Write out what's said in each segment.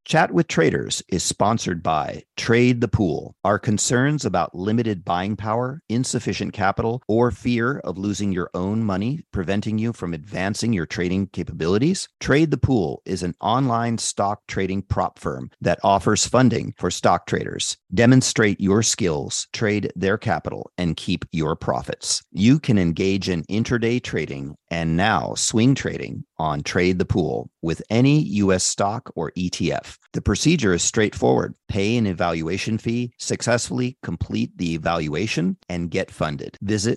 Chat with Traders is sponsored by Trade the Pool. Are concerns about limited buying power, insufficient capital, or fear of losing your own money preventing you from advancing your trading capabilities? Trade the Pool is an online stock trading prop firm that offers funding for stock traders. Demonstrate your skills, trade their capital, and keep your profits. You can engage in intraday trading and now swing trading on Trade the Pool with any U.S. stock or ETF. The procedure is straightforward. Pay an evaluation fee, successfully complete the evaluation, and get funded. Visit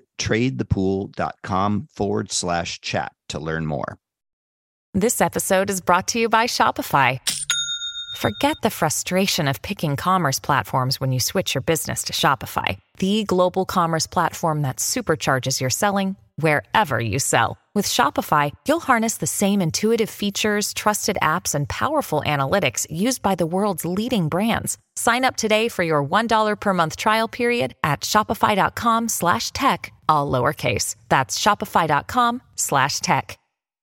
tradethepool.com/chat to learn more. This episode is brought to you by Shopify. Forget the frustration of picking commerce platforms when you switch your business to Shopify, the global commerce platform that supercharges your selling wherever you sell. With Shopify, you'll harness the same intuitive features, trusted apps, and powerful analytics used by the world's leading brands. Sign up today for your $1 per month trial period at shopify.com/tech, all lowercase. That's shopify.com/tech.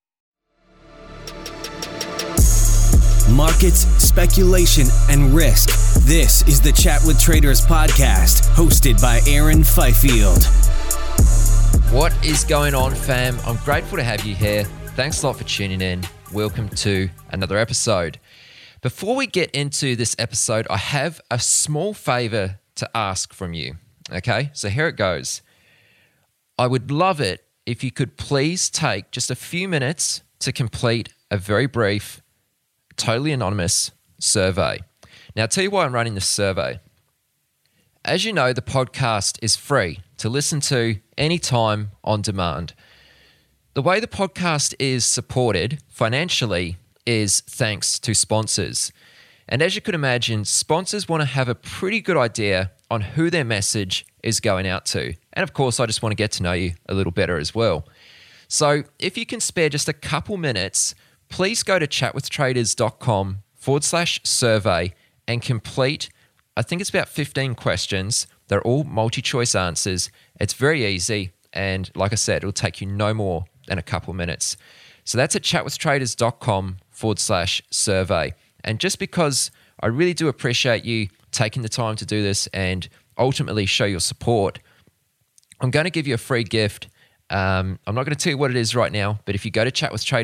Markets, speculation, and risk. This is the Chat with Traders podcast, hosted by Aaron Fifield. What is going on, fam? I'm grateful to have you here. Thanks a lot for tuning in. Welcome to another episode. Before we get into this episode, I have a small favor to ask from you. Okay, so here it goes. I would love it if you could please take just a few minutes to complete a very brief, totally anonymous survey. Now, I'll tell you why I'm running this survey. As you know, the podcast is free to listen to anytime on demand. The way the podcast is supported financially is thanks to sponsors. And as you could imagine, sponsors want to have a pretty good idea on who their message is going out to. And of course, I just want to get to know you a little better as well. So if you can spare just a couple minutes, please go to chatwithtraders.com/survey and complete, I think it's about 15 questions. They're all multi-choice answers. It's very easy. And like I said, it'll take you no more than a couple minutes. So that's at chatwithtraders.com/survey. And just because I really do appreciate you taking the time to do this and ultimately show your support, I'm going to give you a free gift. I'm not going to tell you what it is right now, but if you go to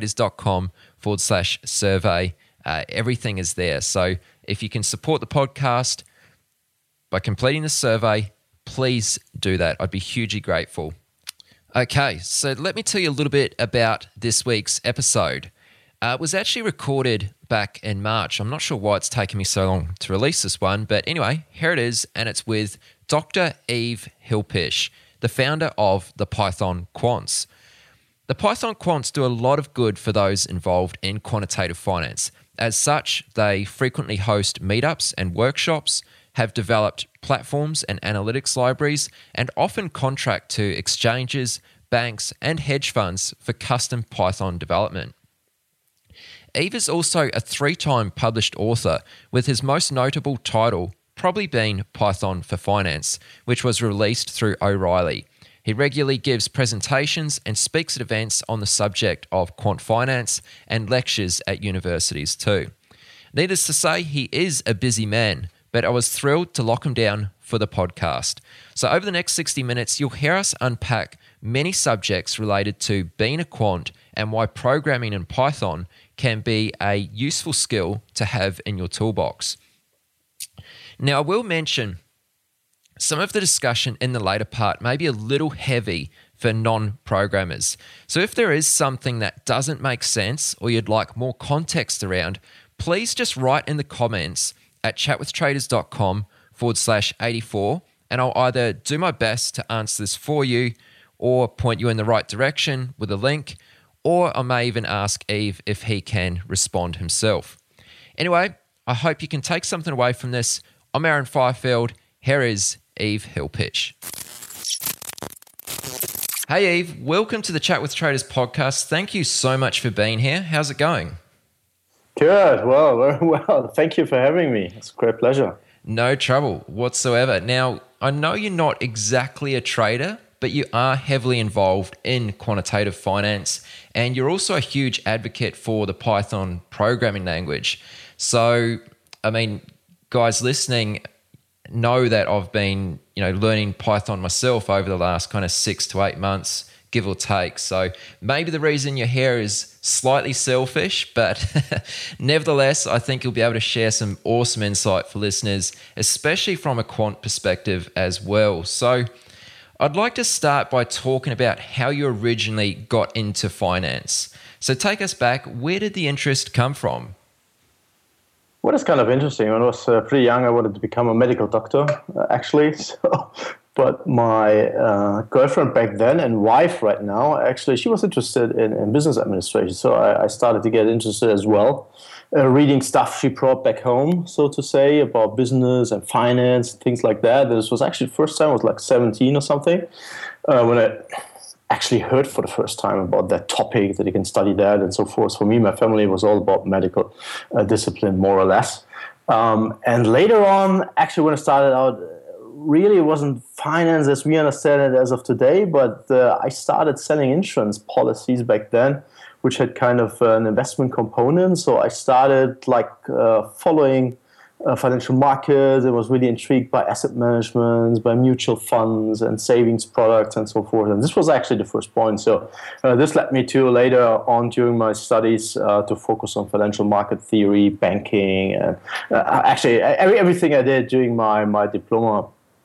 chatwithtraders.com/survey, everything is there. So if you can support the podcast by completing the survey, please do that. I'd be hugely grateful. Okay, so let me tell you a little bit about this week's episode. It was actually recorded back in March. I'm not sure why it's taken me so long to release this one, but anyway, here it is, and it's with Dr. Eve Hilpish, the founder of the Python Quants. The Python Quants do a lot of good for those involved in quantitative finance. As such, they frequently host meetups and workshops, have developed platforms and analytics libraries, and often contract to exchanges, banks, and hedge funds for custom Python development. Eve is also a 3-time published author, with his most notable title probably being Python for Finance, which was released through O'Reilly. He regularly gives presentations and speaks at events on the subject of quant finance and lectures at universities too. Needless to say, he is a busy man, but I was thrilled to lock him down for the podcast. So over the next 60 minutes, you'll hear us unpack many subjects related to being a quant and why programming in Python can be a useful skill to have in your toolbox. Now, I will mention some of the discussion in the later part may be a little heavy for non-programmers. So if there is something that doesn't make sense or you'd like more context around, please just write in the comments at chatwithtraders.com/84, and I'll either do my best to answer this for you or point you in the right direction with a link, or I may even ask Eve if he can respond himself. Anyway, I hope you can take something away from this. I'm Aaron Fifield. Here is Eve Hilpish. Hey Eve, welcome to the Chat with Traders podcast. Thank you so much for being here. How's it going? Good. Well, very well. Thank you for having me. It's a great pleasure. No trouble whatsoever. Now, I know you're not exactly a trader, but you are heavily involved in quantitative finance, and you're also a huge advocate for the Python programming language. So, I mean, guys listening know that I've been, learning Python myself over the last kind of 6 to 8 months, give or take. So maybe the reason you're here is slightly selfish, but nevertheless, I think you'll be able to share some awesome insight for listeners, especially from a quant perspective as well. So I'd like to start by talking about how you originally got into finance. So take us back. Where did the interest come from? Well, it's kind of interesting. When I was pretty young, I wanted to become a medical doctor, actually. But my girlfriend back then and wife right now, actually, she was interested in business administration. So I started to get interested as well, reading stuff she brought back home, so to say, about business and finance, things like that. This was actually the first time I was like 17 or something, when I actually heard for the first time about that topic, that you can study that and so forth. For me, my family was all about medical discipline, more or less. And later on, actually, when I started out, really it wasn't finance as we understand it as of today, but I started selling insurance policies back then, which had kind of an investment component. So I started following financial markets. I was really intrigued by asset management, by mutual funds and savings products and so forth. And this was actually the first point. So this led me to later on during my studies to focus on financial market theory, banking, and actually everything I did during my diploma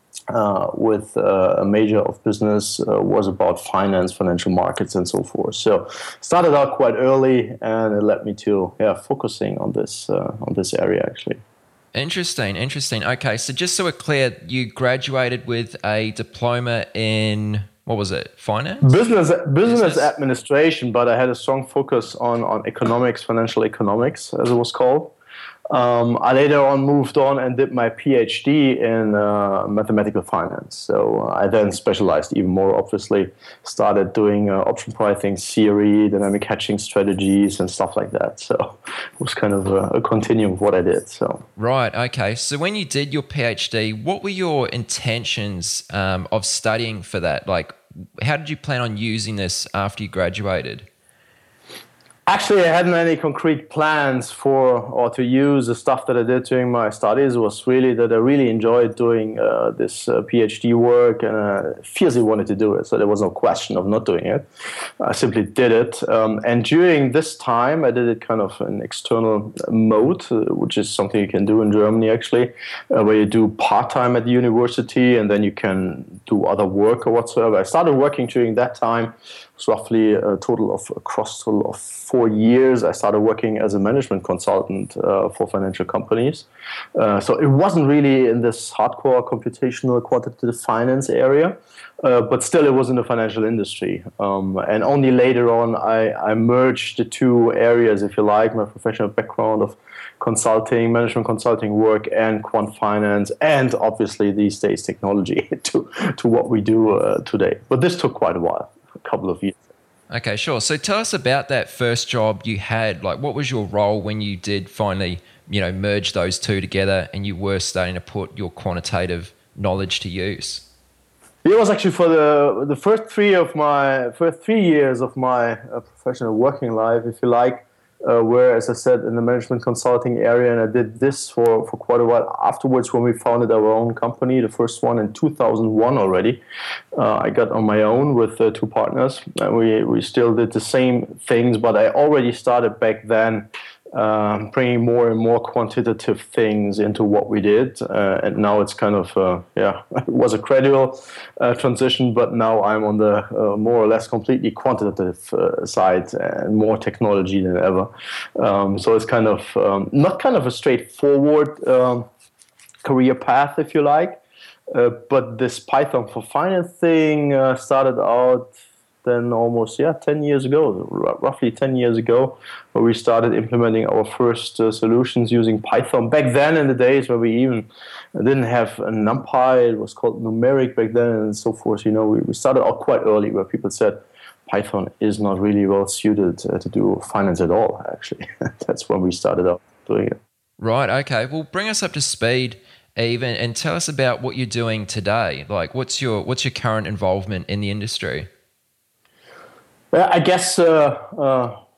with a major of business was about finance, financial markets, and so forth. So started out quite early, and it led me to focusing on this area actually. Interesting. Okay, so just so we're clear, you graduated with a diploma in, what was it, finance? Business administration, but I had a strong focus on economics, financial economics, as it was called. I later on moved on and did my PhD in mathematical finance. So I then specialized even more, obviously, started doing option pricing theory, dynamic hedging strategies and stuff like that. So it was kind of a continuum of what I did. So right, okay. So when you did your PhD, what were your intentions of studying for that? Like, how did you plan on using this after you graduated? Actually, I hadn't any concrete plans for or to use the stuff that I did during my studies. It was really that I really enjoyed doing this PhD work, and I fiercely wanted to do it. So there was no question of not doing it. I simply did it. And during this time, I did it kind of in external mode, which is something you can do in Germany, actually, where you do part-time at the university, and then you can do other work or whatsoever. I started working during that time. It's roughly a total of 4 years. I started working as a management consultant for financial companies. So it wasn't really in this hardcore computational quantitative finance area, but still it was in the financial industry. And only later on I merged the two areas, if you like, my professional background of consulting, management consulting work, and quant finance, and obviously these days technology to what we do today. But this took quite a while. Couple of years. Okay, sure. So tell us about that first job you had. Like, what was your role when you did finally, merge those two together and you were starting to put your quantitative knowledge to use? It was actually for the first 3 years of my professional working life, if you like, where, as I said, in the management consulting area, and I did this for quite a while. Afterwards, when we founded our own company, the first one in 2001 already, I got on my own with 2 partners. And we still did the same things, but I already started back then bringing more and more quantitative things into what we did. And now it's kind of, it was a gradual transition, but now I'm on the more or less completely quantitative side and more technology than ever. So it's kind of not kind of a straightforward career path, if you like. But this Python for Finance thing started out then almost 10 years ago, roughly 10 years ago, where we started implementing our first solutions using Python. Back then, in the days where we even didn't have a NumPy, it was called Numeric back then, and so forth. We started out quite early, where people said Python is not really well suited to do finance at all. Actually, that's when we started out doing it. Right. Okay. Well, bring us up to speed, Even, and tell us about what you're doing today. Like, what's your current involvement in the industry? I guess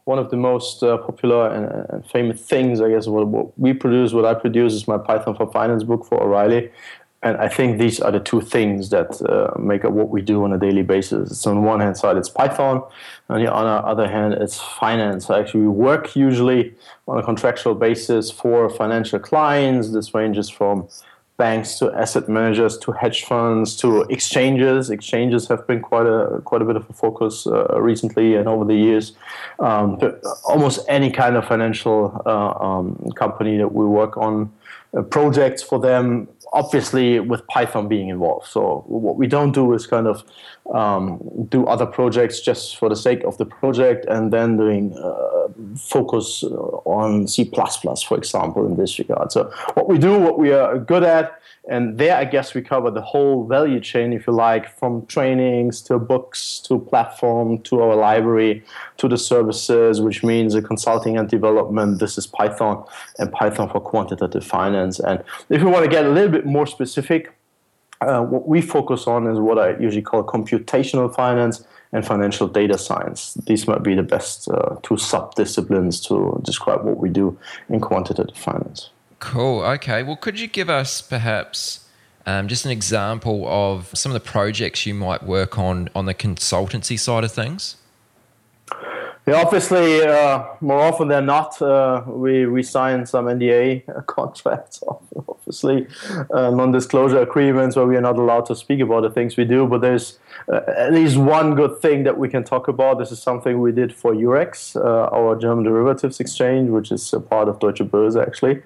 one of the most popular and famous things, I guess, what we produce, what I produce, is my Python for Finance book for O'Reilly. And I think these are the two things that make up what we do on a daily basis. It's on one hand side, it's Python. On the other hand, it's finance. Actually, we work usually on a contractual basis for financial clients. This ranges from banks to asset managers to hedge funds to exchanges. Exchanges have been quite a bit of a focus recently and over the years. Almost any kind of financial company that we work on projects for them, obviously with Python being involved. So what we don't do is kind of do other projects just for the sake of the project and then doing focus on C++, for example, in this regard. So what we do, what we are good at, and there I guess we cover the whole value chain, if you like, from trainings to books to platform to our library to the services, which means the consulting and development. This is Python and Python for quantitative finance. And if you want to get a little bit more specific, what we focus on is what I usually call computational finance and financial data science. These might be the best two sub-disciplines to describe what we do in quantitative finance. Cool. Okay. Well, could you give us perhaps just an example of some of the projects you might work on the consultancy side of things? Yeah, obviously, more often than not, we sign some NDA contracts, obviously, non-disclosure agreements where we are not allowed to speak about the things we do. But there's at least one good thing that we can talk about. This is something we did for Eurex, our German derivatives exchange, which is a part of Deutsche Börse, actually.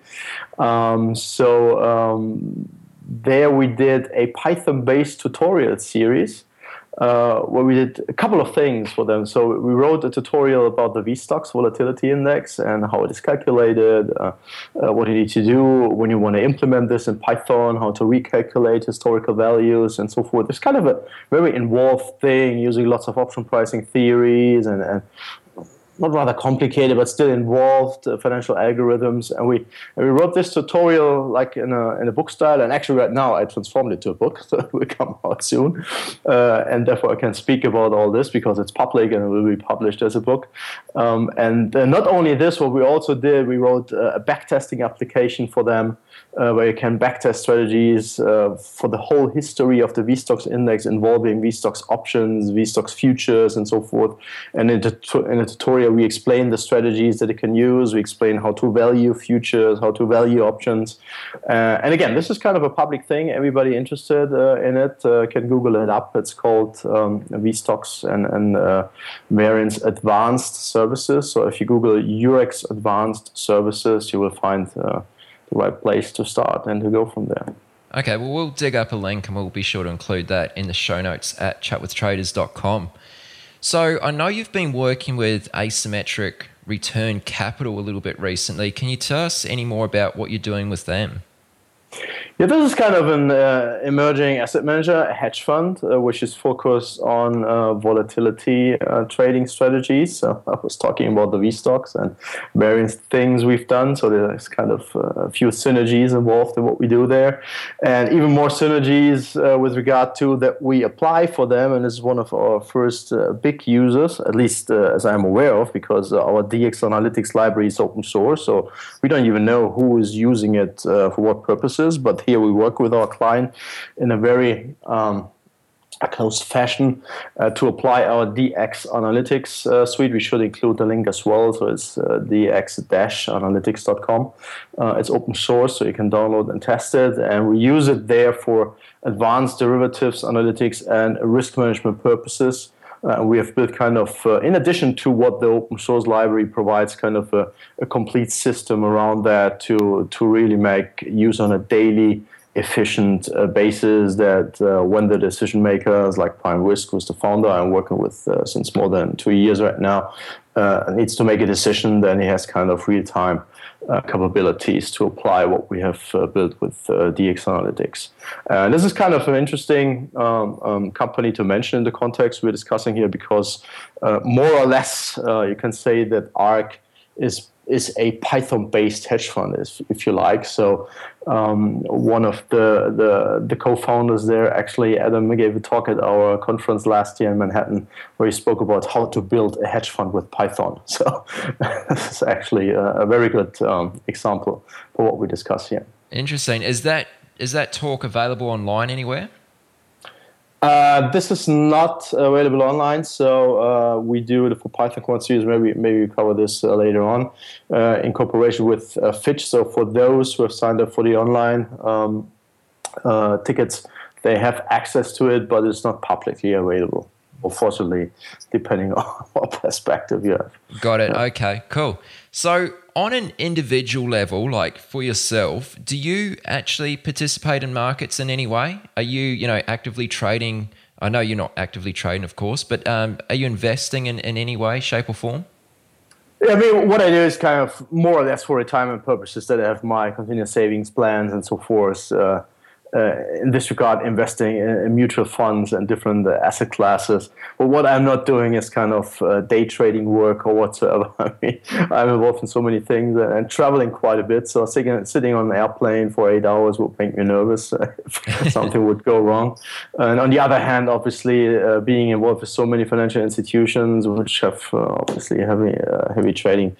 There we did a Python-based tutorial series where we did a couple of things for them. So we wrote a tutorial about the VSTOXX volatility index and how it is calculated, what you need to do when you want to implement this in Python, how to recalculate historical values and so forth. It's kind of a very involved thing using lots of option pricing theories and not rather complicated, but still involved financial algorithms. And we wrote this tutorial like in a book style. And actually right now I transformed it to a book, so it will come out soon. And therefore I can speak about all this because it's public and it will be published as a book. And not only this, what we also did, we wrote a backtesting application for them where you can backtest strategies for the whole history of the VSTOXX index involving VSTOXX options, VSTOXX futures, and so forth. And in a tutorial, we explain the strategies that it can use. We explain how to value futures, how to value options. And again, this is kind of a public thing. Everybody interested in it can Google it up. It's called VSTOXX and Variance Advanced Services. So if you Google Eurex Advanced Services, you will find the right place to start and to go from there. Okay, well, we'll dig up a link and we'll be sure to include that in the show notes at chatwithtraders.com. So I know you've been working with Asymmetric Return Capital a little bit recently. Can you tell us any more about what you're doing with them? Yeah, this is kind of an emerging asset manager, a hedge fund, which is focused on volatility trading strategies. So I was talking about the VSTOXX and various things we've done. So there's kind of a few synergies involved in what we do there. And even more synergies with regard to that we apply for them. And this is one of our first big users, at least as I'm aware of, because our DX Analytics library is open source. So we don't even know who is using it for what purposes. But here we work with our client in a very close fashion to apply our DX Analytics suite. We should include the link as well. So it's dx-analytics.com. It's open source, so you can download and test it. And we use it there for advanced derivatives analytics and risk management purposes. We have built kind of, in addition to what the open source library provides, kind of a complete system around that to really make use on a daily efficient basis that when the decision makers like Prime Risk, who's the founder I'm working with since more than 2 years right now, needs to make a decision, then he has kind of real-time capabilities to apply what we have built with DX Analytics. This is kind of an interesting company to mention in the context we're discussing here because more or less you can say that ARC is is a Python-based hedge fund, if you like. So one of the co-founders there, actually, Adam, gave a talk at our conference last year in Manhattan where he spoke about how to build a hedge fund with Python. So this is actually a very good example for what we discuss here. Interesting. Is that talk available online anywhere? This is not available online, so we do it for Python Quant Series. Maybe we cover this later on in cooperation with Fitch. So for those who have signed up for the online tickets, they have access to it, but it's not publicly available, unfortunately, depending on what perspective you have. Got it. Okay, cool. So on an individual level, like for yourself, do you actually participate in markets in any way? Are you, actively trading? I know you're not actively trading, of course, but are you investing in any way, shape or form? Yeah, I mean, what I do is kind of more or less for retirement purposes, that I have my continuous savings plans and so forth. In this regard, investing in mutual funds and different asset classes. But what I'm not doing is kind of day trading work or whatsoever. I mean, I'm involved in so many things and traveling quite a bit. So sitting on an airplane for 8 hours would make me nervous if something would go wrong. And on the other hand, obviously, being involved with so many financial institutions which have obviously heavy trading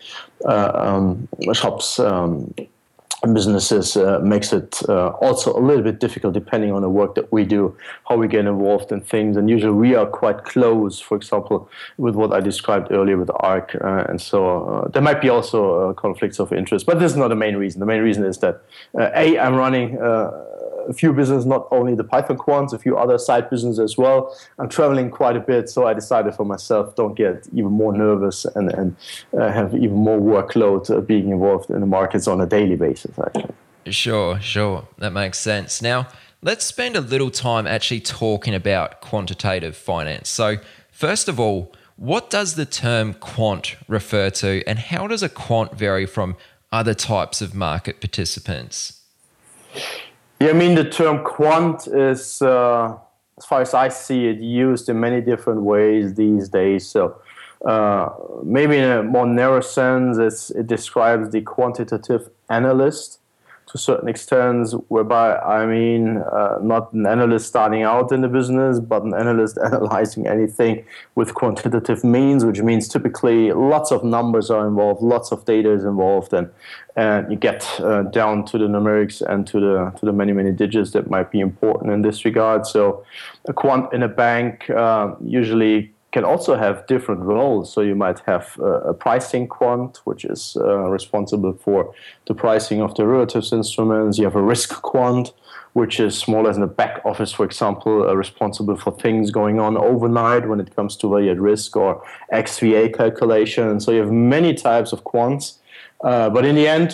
shops, businesses makes it also a little bit difficult depending on the work that we do, how we get involved in things. And usually we are quite close, for example, with what I described earlier with ARK. And so there might be also conflicts of interest, but this is not the main reason. The main reason is that, I'm running a few businesses, not only the Python Quants, a few other side businesses as well. I'm traveling quite a bit, so I decided for myself, don't get even more nervous and have even more workload being involved in the markets on a daily basis, actually. Sure. That makes sense. Now, let's spend a little time actually talking about quantitative finance. So, first of all, what does the term quant refer to, and how does a quant vary from other types of market participants? Yeah, I mean, the term quant is, as far as I see it, used in many different ways these days. So maybe in a more narrow sense, it describes the quantitative analyst to a certain extent, whereby I mean not an analyst starting out in the business, but an analyst analyzing anything with quantitative means, which means typically lots of numbers are involved, lots of data is involved, and you get down to the numerics and to the many digits that might be important in this regard. So a quant in a bank usually can also have different roles. So you might have a pricing quant, which is responsible for the pricing of derivatives instruments. You have a risk quant, which is more or less in the back office, for example, responsible for things going on overnight when it comes to value at risk or XVA calculation. So you have many types of quants. But in the end,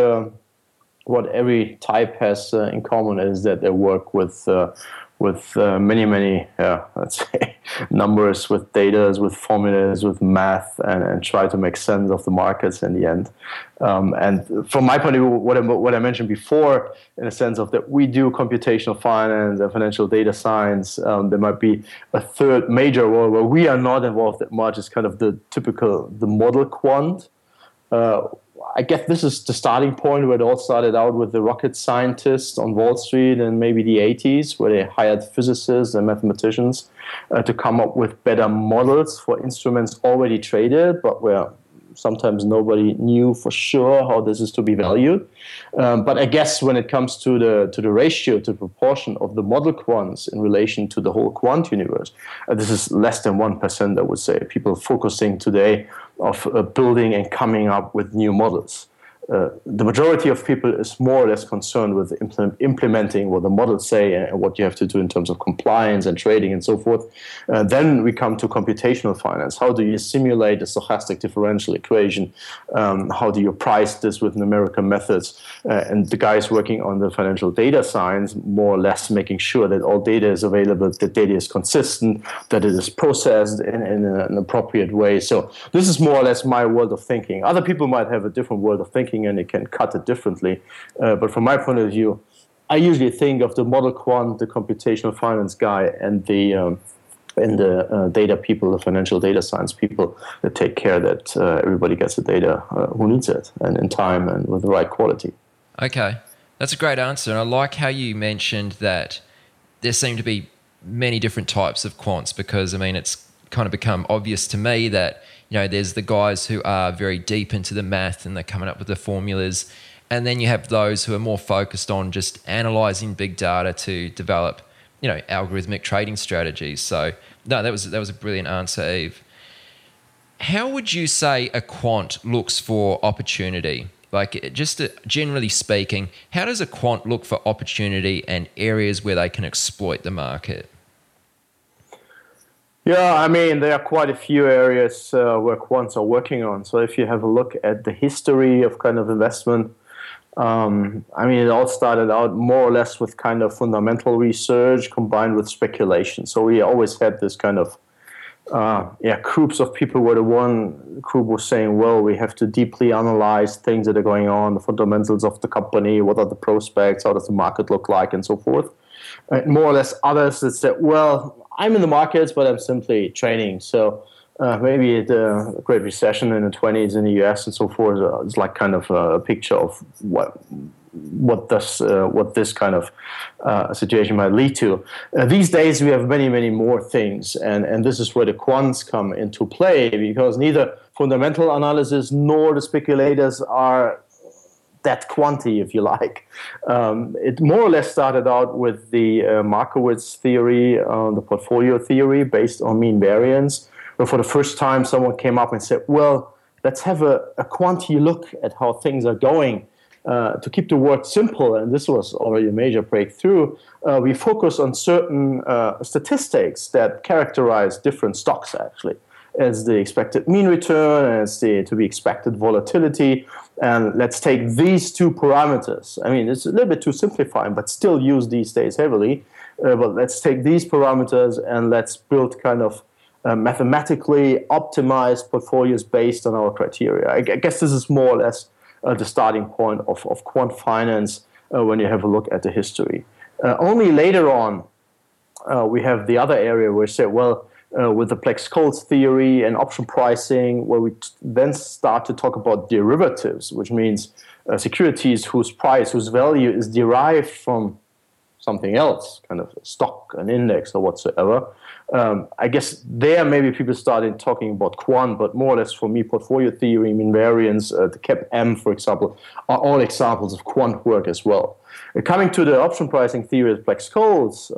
what every type has in common is that they work with many, let's say, numbers, with data, with formulas, with math, and try to make sense of the markets in the end. And from my point of view, what I mentioned before, in a sense of that we do computational finance and financial data science, there might be a third major role where we are not involved that much. Is kind of the model quant. I guess this is the starting point where it all started out with the rocket scientists on Wall Street in maybe the 80s, where they hired physicists and mathematicians to come up with better models for instruments already traded, but where sometimes nobody knew for sure how this is to be valued. But I guess when it comes to the ratio, to the proportion of the model quants in relation to the whole quant universe, this is less than 1%, I would say. People focusing today of building and coming up with new models. The majority of people is more or less concerned with implementing what the models say and what you have to do in terms of compliance and trading and so forth. Then we come to computational finance. How do you simulate a stochastic differential equation? How do you price this with numerical methods? And the guys working on the financial data science, more or less making sure that all data is available, that data is consistent, that it is processed in an appropriate way. So this is more or less my world of thinking. Other people might have a different world of thinking, and it can cut it differently. But from my point of view, I usually think of the model quant, the computational finance guy, and the and the data people, the financial data science people that take care that everybody gets the data who needs it, and in time and with the right quality. Okay, that's a great answer. And I like how you mentioned that there seem to be many different types of quants, because, I mean, it's kind of become obvious to me that, you know, there's the guys who are very deep into the math and they're coming up with the formulas. And then you have those who are more focused on just analyzing big data to develop, you know, algorithmic trading strategies. So, no, that was a brilliant answer, Eve. How would you say a quant looks for opportunity? Like, just generally speaking, how does a quant look for opportunity and areas where they can exploit the market? Yeah, I mean, there are quite a few areas where quants are working on. So if you have a look at the history of kind of investment, I mean, it all started out more or less with kind of fundamental research combined with speculation. So we always had this kind of groups of people where the one group was saying, well, we have to deeply analyze things that are going on, the fundamentals of the company, what are the prospects, how does the market look like, and so forth. And more or less others that said, well, I'm in the markets, but I'm simply trading. So maybe the Great Recession in the 20s in the US and so forth is like kind of a picture of what this kind of situation might lead to. These days we have many, many more things, and this is where the quants come into play, because neither fundamental analysis nor the speculators are that quanty, if you like. It more or less started out with the Markowitz theory, the portfolio theory based on mean variance, where for the first time someone came up and said, well, let's have a quantity look at how things are going. To keep the word simple, and this was already a major breakthrough, we focus on certain statistics that characterize different stocks, actually, as the expected mean return, as the to be expected volatility. And let's take these two parameters. I mean, it's a little bit too simplifying, but still used these days heavily. But let's take these parameters and let's build kind of mathematically optimized portfolios based on our criteria. I guess this is more or less the starting point of quant finance when you have a look at the history. Only later on, we have the other area where we say, well, with the Black-Scholes theory and option pricing, where we then start to talk about derivatives, which means securities whose price, whose value is derived from something else, kind of a stock, an index, or whatsoever. I guess there maybe people started talking about quant, but more or less for me, portfolio theory, mean variance, the CAPM, for example, are all examples of quant work as well. Coming to the option pricing theory of Black-Scholes,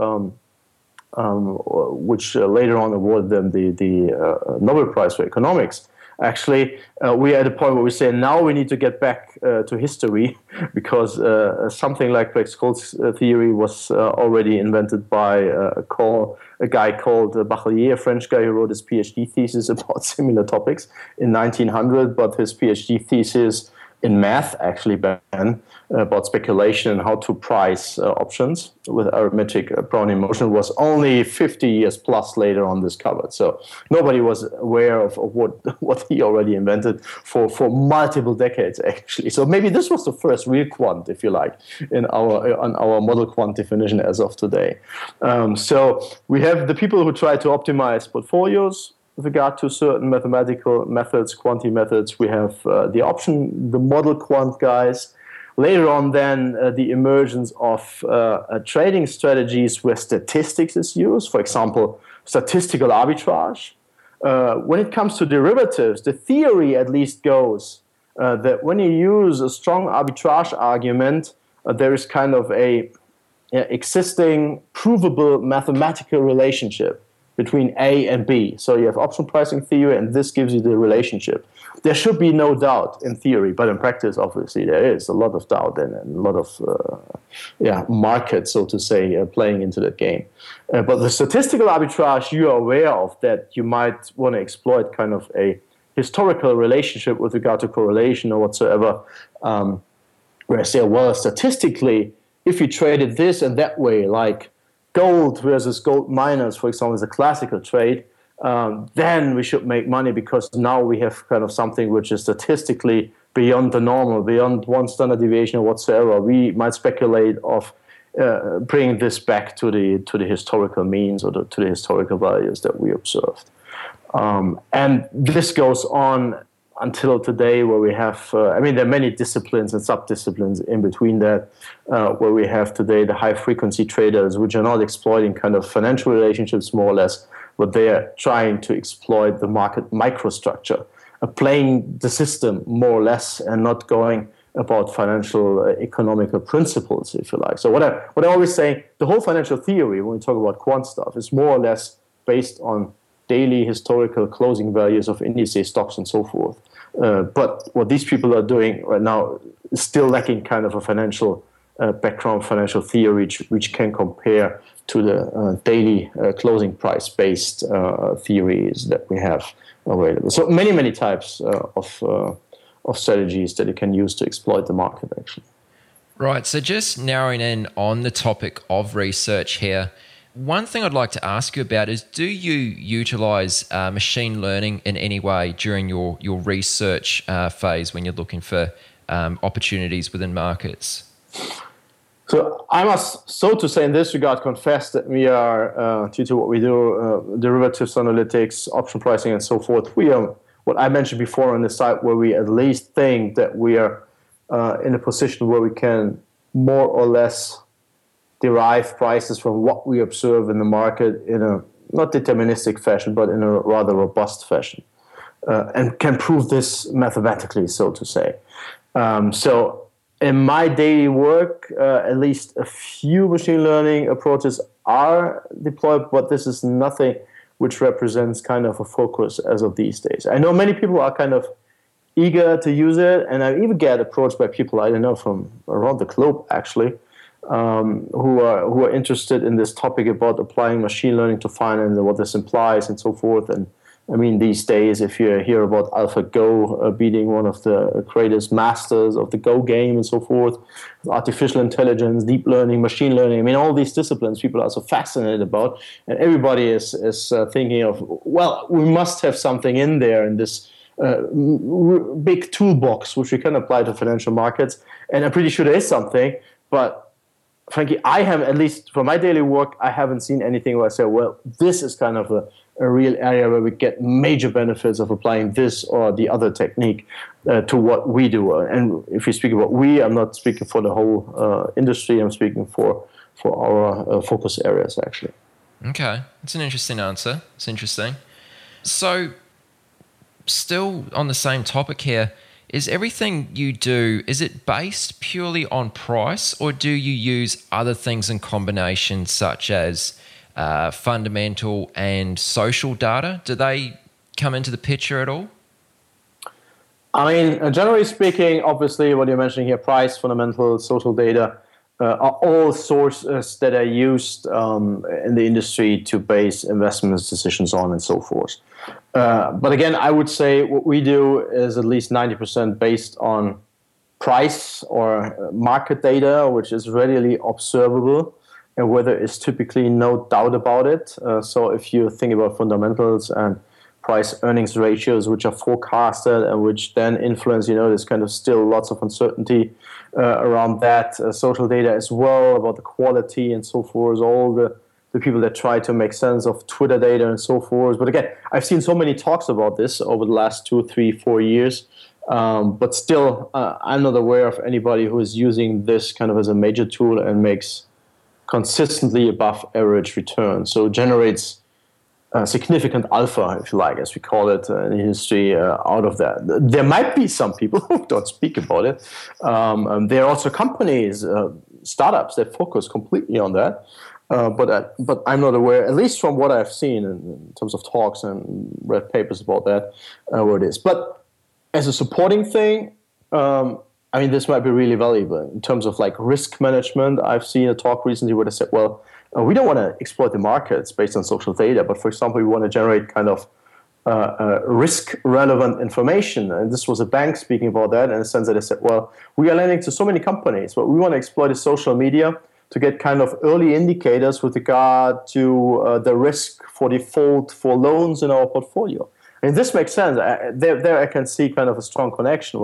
which later on awarded them the Nobel Prize for Economics. Actually, we are at a point where we say now we need to get back to history, because something like Black-Scholes theory was already invented by a guy called Bachelier, a French guy who wrote his PhD thesis about similar topics in 1900, but his PhD thesis in math, actually, back then, about speculation and how to price options with arithmetic Brownian motion was only 50 years plus later on discovered. So nobody was aware of what he already invented for multiple decades, actually. So maybe this was the first real quant, if you like, on our model quant definition as of today. So we have the people who try to optimize portfolios with regard to certain mathematical methods, quantity methods. We have the model quant guys. Later on, then, the emergence of trading strategies where statistics is used, for example, statistical arbitrage. When it comes to derivatives, the theory at least goes that when you use a strong arbitrage argument, there is kind of a existing provable mathematical relationship between A and B. So you have option pricing theory, and this gives you the relationship. There should be no doubt in theory, but in practice, obviously, there is a lot of doubt and a lot of market, so to say, playing into that game. But the statistical arbitrage, you are aware of that you might want to exploit kind of a historical relationship with regard to correlation or whatsoever, where I say, well, statistically, if you traded this and that way, like gold versus gold miners, for example, is a classical trade, then we should make money because now we have kind of something which is statistically beyond the normal, beyond one standard deviation or whatsoever. We might speculate of bring this back to the historical means or to the historical values that we observed. And this goes on until today, where we have, there are many disciplines and sub-disciplines in between that, where we have today the high-frequency traders, which are not exploiting kind of financial relationships more or less, but they are trying to exploit the market microstructure, playing the system more or less and not going about financial economical principles, if you like. So what I always say, the whole financial theory, when we talk about quant stuff, is more or less based on daily historical closing values of indices, stocks, and so forth. But what these people are doing right now is still lacking kind of a financial background, financial theory, which can compare to the daily closing price-based theories that we have available. So many types of strategies that you can use to exploit the market, actually. Right. So just narrowing in on the topic of research here, one thing I'd like to ask you about is, do you utilize machine learning in any way during your research phase when you're looking for opportunities within markets? So I must, so to say, in this regard, confess that we are, due to what we do, derivatives analytics, option pricing, and so forth, we are, what I mentioned before, on the side where we at least think that we are in a position where we can more or less derive prices from what we observe in the market in a not deterministic fashion, but in a rather robust fashion, and can prove this mathematically, so to say. So in my daily work, at least a few machine learning approaches are deployed, but this is nothing which represents kind of a focus as of these days. I know many people are kind of eager to use it, and I even get approached by people I don't know from around the globe, actually, who are interested in this topic about applying machine learning to finance and what this implies and so forth. And I mean, these days, if you hear about AlphaGo beating one of the greatest masters of the Go game and so forth, artificial intelligence, deep learning, machine learning, I mean, all these disciplines people are so fascinated about, and everybody is thinking of, well, we must have something in there in this big toolbox which we can apply to financial markets. And I'm pretty sure there is something, but frankly, I have, at least for my daily work, I haven't seen anything where I say, well, this is kind of a real area where we get major benefits of applying this or the other technique to what we do. And if we speak about we, I'm not speaking for the whole industry. I'm speaking for our focus areas, actually. Okay. That's an interesting answer. It's interesting. So still on the same topic here, is everything you do, is it based purely on price, or do you use other things in combination, such as fundamental and social data? Do they come into the picture at all? I mean, generally speaking, obviously what you're mentioning here, price, fundamental, social data, are all sources that are used in the industry to base investment decisions on and so forth. But again, I would say what we do is at least 90% based on price or market data, which is readily observable, and where there is typically no doubt about it. So if you think about fundamentals and price-earnings ratios, which are forecasted and which then influence, there's kind of still lots of uncertainty around that. Social data as well, about the quality and so forth, all the people that try to make sense of Twitter data and so forth. But again, I've seen so many talks about this over the last 2, 3, 4 years. But still, I'm not aware of anybody who is using this kind of as a major tool and makes consistently above average returns. So generates significant alpha, if you like, as we call it in the industry, out of that. There might be some people who don't speak about it. There are also companies, startups that focus completely on that. But I'm not aware, at least from what I've seen in terms of talks and read papers about that, where it is. But as a supporting thing, this might be really valuable in terms of like risk management. I've seen a talk recently where they said, well, we don't want to exploit the markets based on social data, but for example, we want to generate kind of risk-relevant information. And this was a bank speaking about that in the sense that they said, well, we are lending to so many companies, but we want to exploit the social media to get kind of early indicators with regard to the risk for default for loans in our portfolio. And this makes sense. There I can see kind of a strong connection when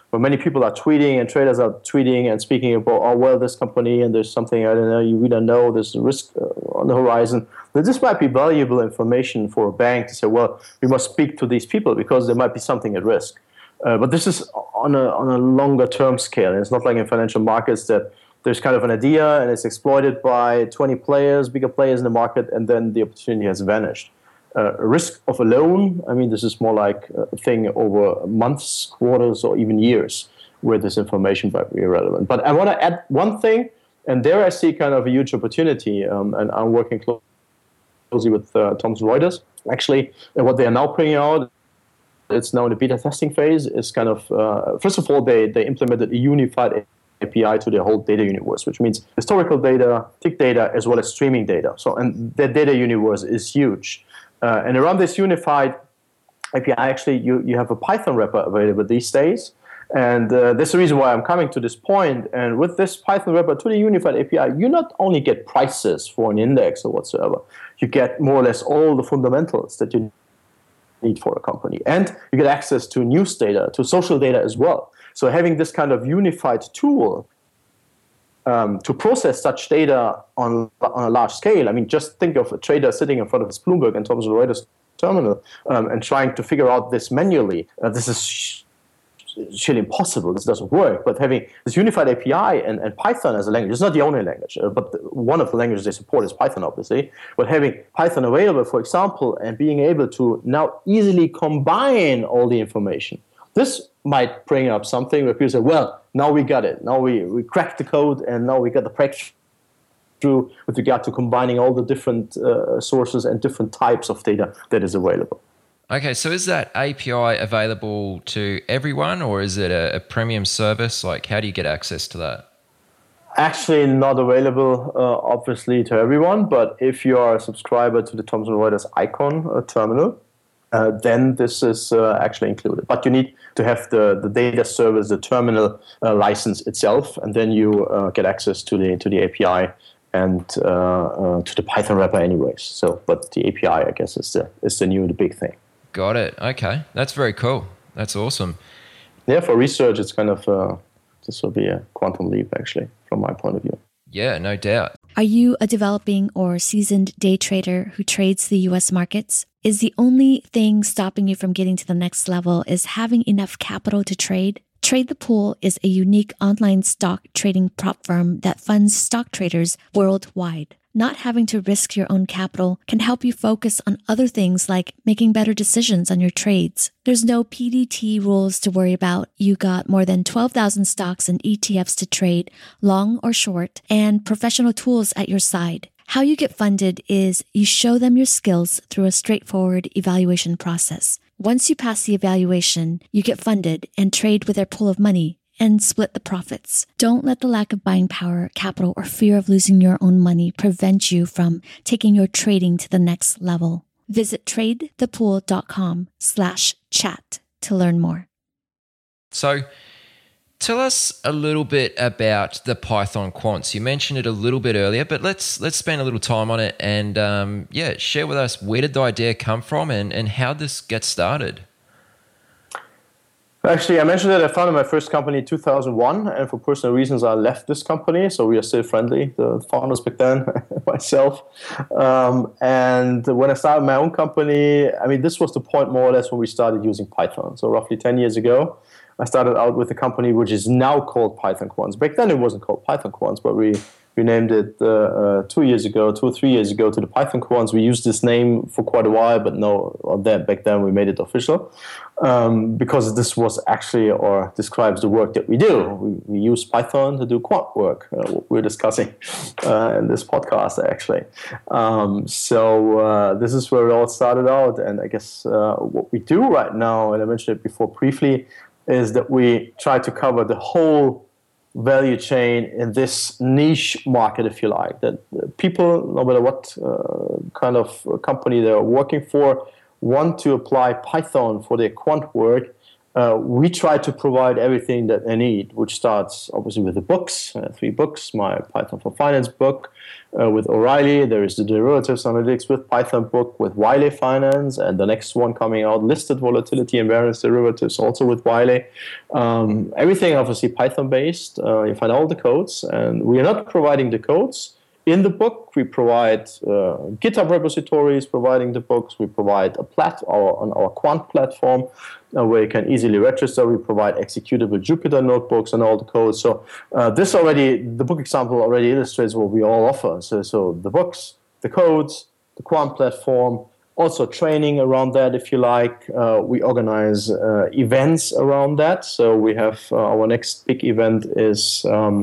where many people are tweeting and traders are tweeting and speaking about, oh, well, this company and there's something, I don't know, we don't know, there's a risk on the horizon. But this might be valuable information for a bank to say, well, we must speak to these people because there might be something at risk. But this is on a longer term scale. And it's not like in financial markets that there's kind of an idea and it's exploited by 20 players, bigger players in the market, and then the opportunity has vanished. Risk of a loan, I mean, this is more like a thing over months, quarters, or even years where this information might be relevant. But I want to add one thing, and there I see kind of a huge opportunity, and I'm working closely with Thomson Reuters. Actually, what they are now bringing out, it's now in the beta testing phase, is kind of, first of all, they implemented a unified API to their whole data universe, which means historical data, tick data, as well as streaming data. So, and their data universe is huge. And around this unified API, actually, you have a Python wrapper available these days. And that's the reason why I'm coming to this point. And with this Python wrapper to the unified API, you not only get prices for an index or whatsoever, you get more or less all the fundamentals that you need for a company. And you get access to news data, to social data as well. So having this kind of unified tool to process such data on a large scale. I mean, just think of a trader sitting in front of his Bloomberg and Thomson Reuters terminal and trying to figure out this manually. This is surely impossible. This doesn't work. But having this unified API and Python as a language, it's not the only language, but one of the languages they support is Python, obviously. But having Python available, for example, and being able to now easily combine all the information, this might bring up something where people say, well, now we got it. Now we cracked the code, and now we got the breakthrough with regard to combining all the different sources and different types of data that is available. Okay, so is that API available to everyone, or is it a premium service? Like, how do you get access to that? Actually, not available, obviously, to everyone. But if you are a subscriber to the Thomson Reuters Icon terminal, then this is actually included. But you need to have the data service, the terminal license itself, and then you get access to the API and to the Python wrapper anyways. So, but the API, I guess, is the big thing. Got it. Okay. That's very cool. That's awesome. Yeah, for research, it's kind of, this will be a quantum leap, actually, from my point of view. Yeah, no doubt. Are you a developing or seasoned day trader who trades the U.S. markets? Is the only thing stopping you from getting to the next level is having enough capital to trade? Trade the Pool is a unique online stock trading prop firm that funds stock traders worldwide. Not having to risk your own capital can help you focus on other things like making better decisions on your trades. There's no PDT rules to worry about. You got more than 12,000 stocks and ETFs to trade, long or short, and professional tools at your side. How you get funded is you show them your skills through a straightforward evaluation process. Once you pass the evaluation, you get funded and trade with their pool of money and split the profits. Don't let the lack of buying power, capital, or fear of losing your own money prevent you from taking your trading to the next level. Visit tradethepool.com/chat to learn more. So, tell us a little bit about the Python quants. You mentioned it a little bit earlier, but let's spend a little time on it and share with us, where did the idea come from and how this gets started? Actually, I mentioned that I founded my first company in 2001, and for personal reasons, I left this company. So we are still friendly, the founders back then, myself. And when I started my own company, I mean, this was the point more or less when we started using Python. So roughly 10 years ago, I started out with a company which is now called Python Quants. Back then, it wasn't called Python Quants, but we named it 2 or 3 years ago to the Python Quants. We used this name for quite a while, but back then we made it official because this was actually, or describes the work that we do. We use Python to do quant work, what we're discussing in this podcast, actually. So this is where it all started out. And I guess what we do right now, and I mentioned it before briefly, is that we try to cover the whole value chain in this niche market, if you like, that people, no matter what kind of company they're working for, want to apply Python for their quant work we try to provide everything that they need, which starts obviously with the books, 3 books, my Python for Finance book, with O'Reilly, there is the derivatives analytics with Python book, with Wiley Finance, and the next one coming out, listed volatility and variance derivatives, also with Wiley. Everything obviously Python based. You find all the codes, and we are not providing the codes. In the book, we provide GitHub repositories providing the books. We provide on our Quant platform where you can easily register. We provide executable Jupyter notebooks and all the code. So the book example already illustrates what we all offer. So the books, the codes, the Quant platform, also training around that if you like. We organize events around that. So we have our next big event is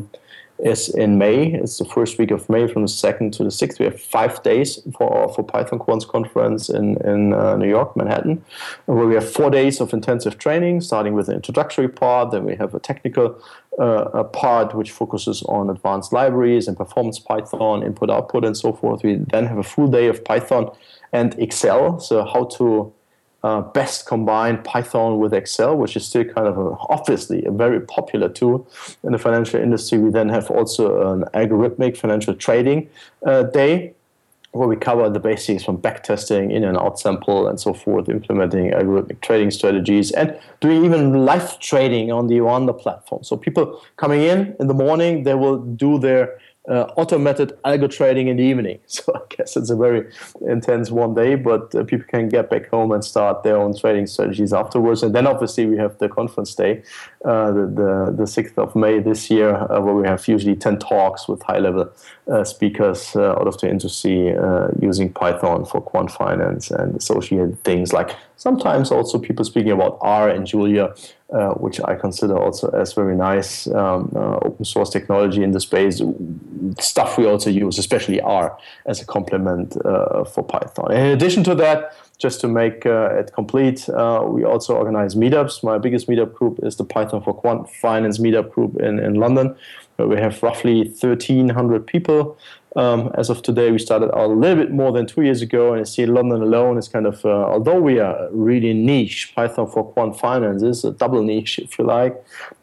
in May. It's the first week of May, from the 2nd to the 6th. We have 5 days for Python Quants conference in New York, Manhattan, where we have 4 days of intensive training, starting with the introductory part. Then we have a technical part which focuses on advanced libraries and performance Python, input, output, and so forth. We then have a full day of Python and Excel, so how to best combine Python with Excel, which is still kind of obviously a very popular tool in the financial industry. We then have also an algorithmic financial trading day, where we cover the basics from backtesting, in and out sample, and so forth, implementing algorithmic trading strategies, and doing even live trading on the platform. So people coming in the morning, they will do their automated algo trading in the evening. So I guess it's a very intense one day, but people can get back home and start their own trading strategies afterwards. And then obviously we have the conference day, the 6th of May this year, where we have usually 10 talks with high-level speakers out of the industry using Python for quant finance and associated things, like sometimes also people speaking about R and Julia, which I consider also as very nice open source technology in the space. Stuff we also use, especially R, as a complement for Python. In addition to that, just to make it complete, we also organize meetups. My biggest meetup group is the Python for Quant Finance meetup group in London, where we have roughly 1,300 people. As of today, we started out a little bit more than 2 years ago, and I see London alone is kind of, although we are really niche, Python for Quant Finance is a double niche, if you like.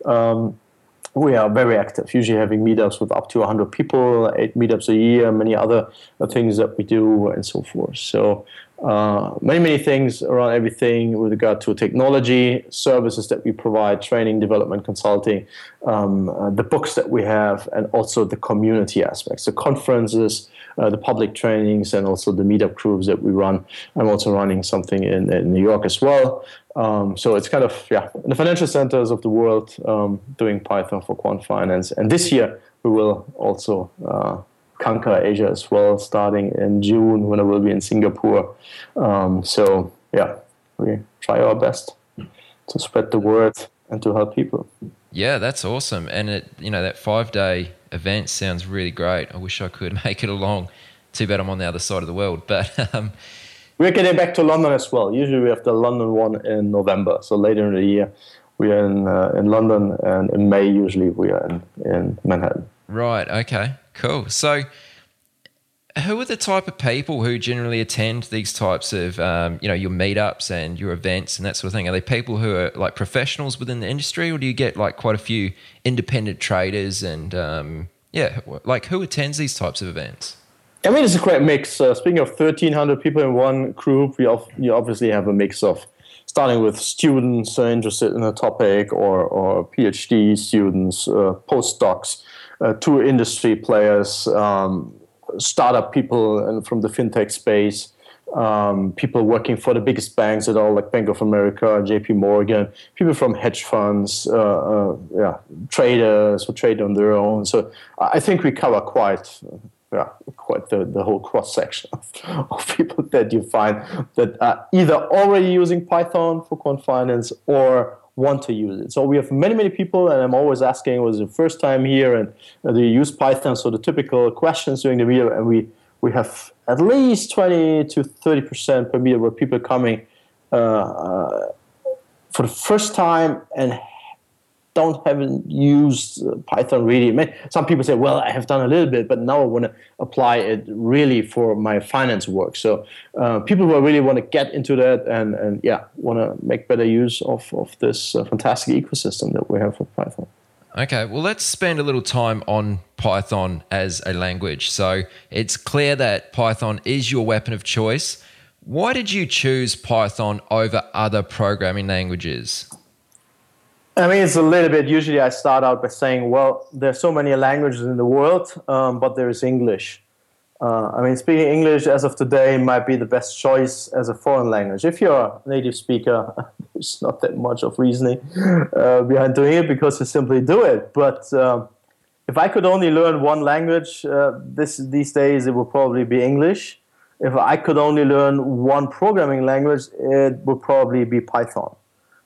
We are very active, usually having meetups with up to 100 people, 8 meetups a year, many other things that we do, and so forth. So many things around everything with regard to technology, services that we provide, training, development, consulting, the books that we have, and also the community aspects, the conferences, the public trainings, and also the meetup groups that we run. I'm also running something in New York as well. So it's kind of, in the financial centers of the world, doing Python for quant finance. And this year we will also conquer Asia as well, starting in June when I will be in Singapore. So we try our best to spread the word and to help people. Yeah, that's awesome. And that 5-day event sounds really great. I wish I could make it along. Too bad I'm on the other side of the world. But we're getting back to London as well. Usually we have the London one in November. So later in the year we are in London, and in May usually we are in Manhattan. Right. Okay. Cool. So who are the type of people who generally attend these types of, your meetups and your events and that sort of thing? Are they people who are like professionals within the industry, or do you get like quite a few independent traders and, like who attends these types of events? I mean, it's a great mix. Speaking of 1,300 people in one group, you obviously have a mix of starting with students interested in a topic, or PhD students, postdocs, to industry players, startup people from the fintech space, people working for the biggest banks at all, like Bank of America, JP Morgan, people from hedge funds, traders who trade on their own. So I think we cover quite the whole cross-section of people that you find that are either already using Python for quant finance or want to use it. So we have many people, and I'm always asking, was it the first time here, and do you use Python? So the typical questions during the meetup, and we have at least 20 to 30% per meetup where people are coming for the first time and haven't used Python really. Some people say, well, I have done a little bit, but now I want to apply it really for my finance work. So people who really want to get into that and want to make better use of this fantastic ecosystem that we have for Python. Okay, well, let's spend a little time on Python as a language. So it's clear that Python is your weapon of choice. Why did you choose Python over other programming languages? I mean, it's a little bit, usually I start out by saying, well, there's so many languages in the world, but there is English. I mean, speaking English as of today might be the best choice as a foreign language. If you're a native speaker, there's not that much of reasoning behind doing it because you simply do it. But if I could only learn one language these days, it would probably be English. If I could only learn one programming language, it would probably be Python.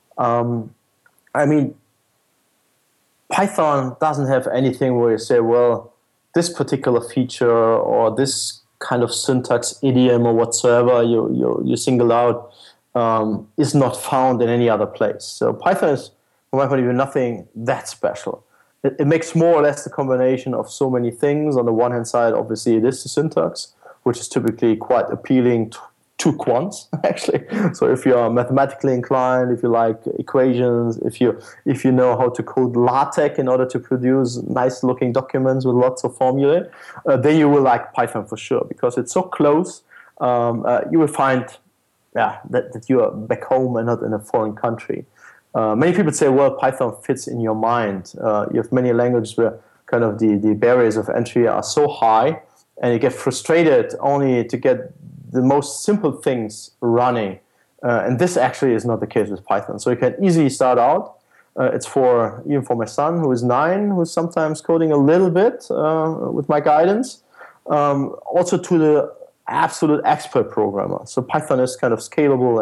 I mean, Python doesn't have anything where you say, well, this particular feature or this kind of syntax, idiom or whatsoever you single out is not found in any other place. So Python is, from my point of view, nothing that special. It makes more or less the combination of so many things. On the one hand side, obviously, it is the syntax, which is typically quite appealing to quants, actually. So if you're mathematically inclined, if you like equations, if you know how to code LaTeX in order to produce nice-looking documents with lots of formulae, then you will like Python for sure, because it's so close. You will find that you are back home and not in a foreign country. Many people say, well, Python fits in your mind. You have many languages where kind of the barriers of entry are so high, and you get frustrated only to get the most simple things running. And this actually is not the case with Python. So you can easily start out. It's even for my son, who is 9, who's sometimes coding a little bit with my guidance, also to the absolute expert programmer. So Python is kind of scalable.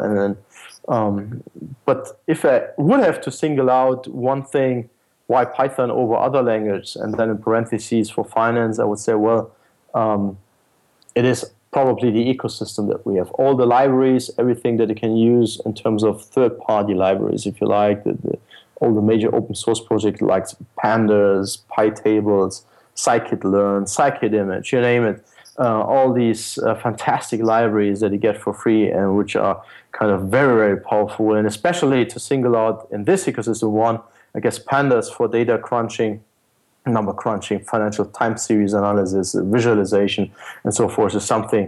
But if I would have to single out one thing, why Python over other languages, and then in parentheses for finance, I would say, well, it is probably the ecosystem that we have. All the libraries, everything that you can use in terms of third-party libraries, if you like, all the major open source projects like Pandas, PyTables, scikit-learn, scikit-image, you name it. All these fantastic libraries that you get for free and which are kind of very, very powerful. And especially to single out in this ecosystem one, I guess Pandas for data crunching, number crunching, financial time series analysis, visualization, and so forth is something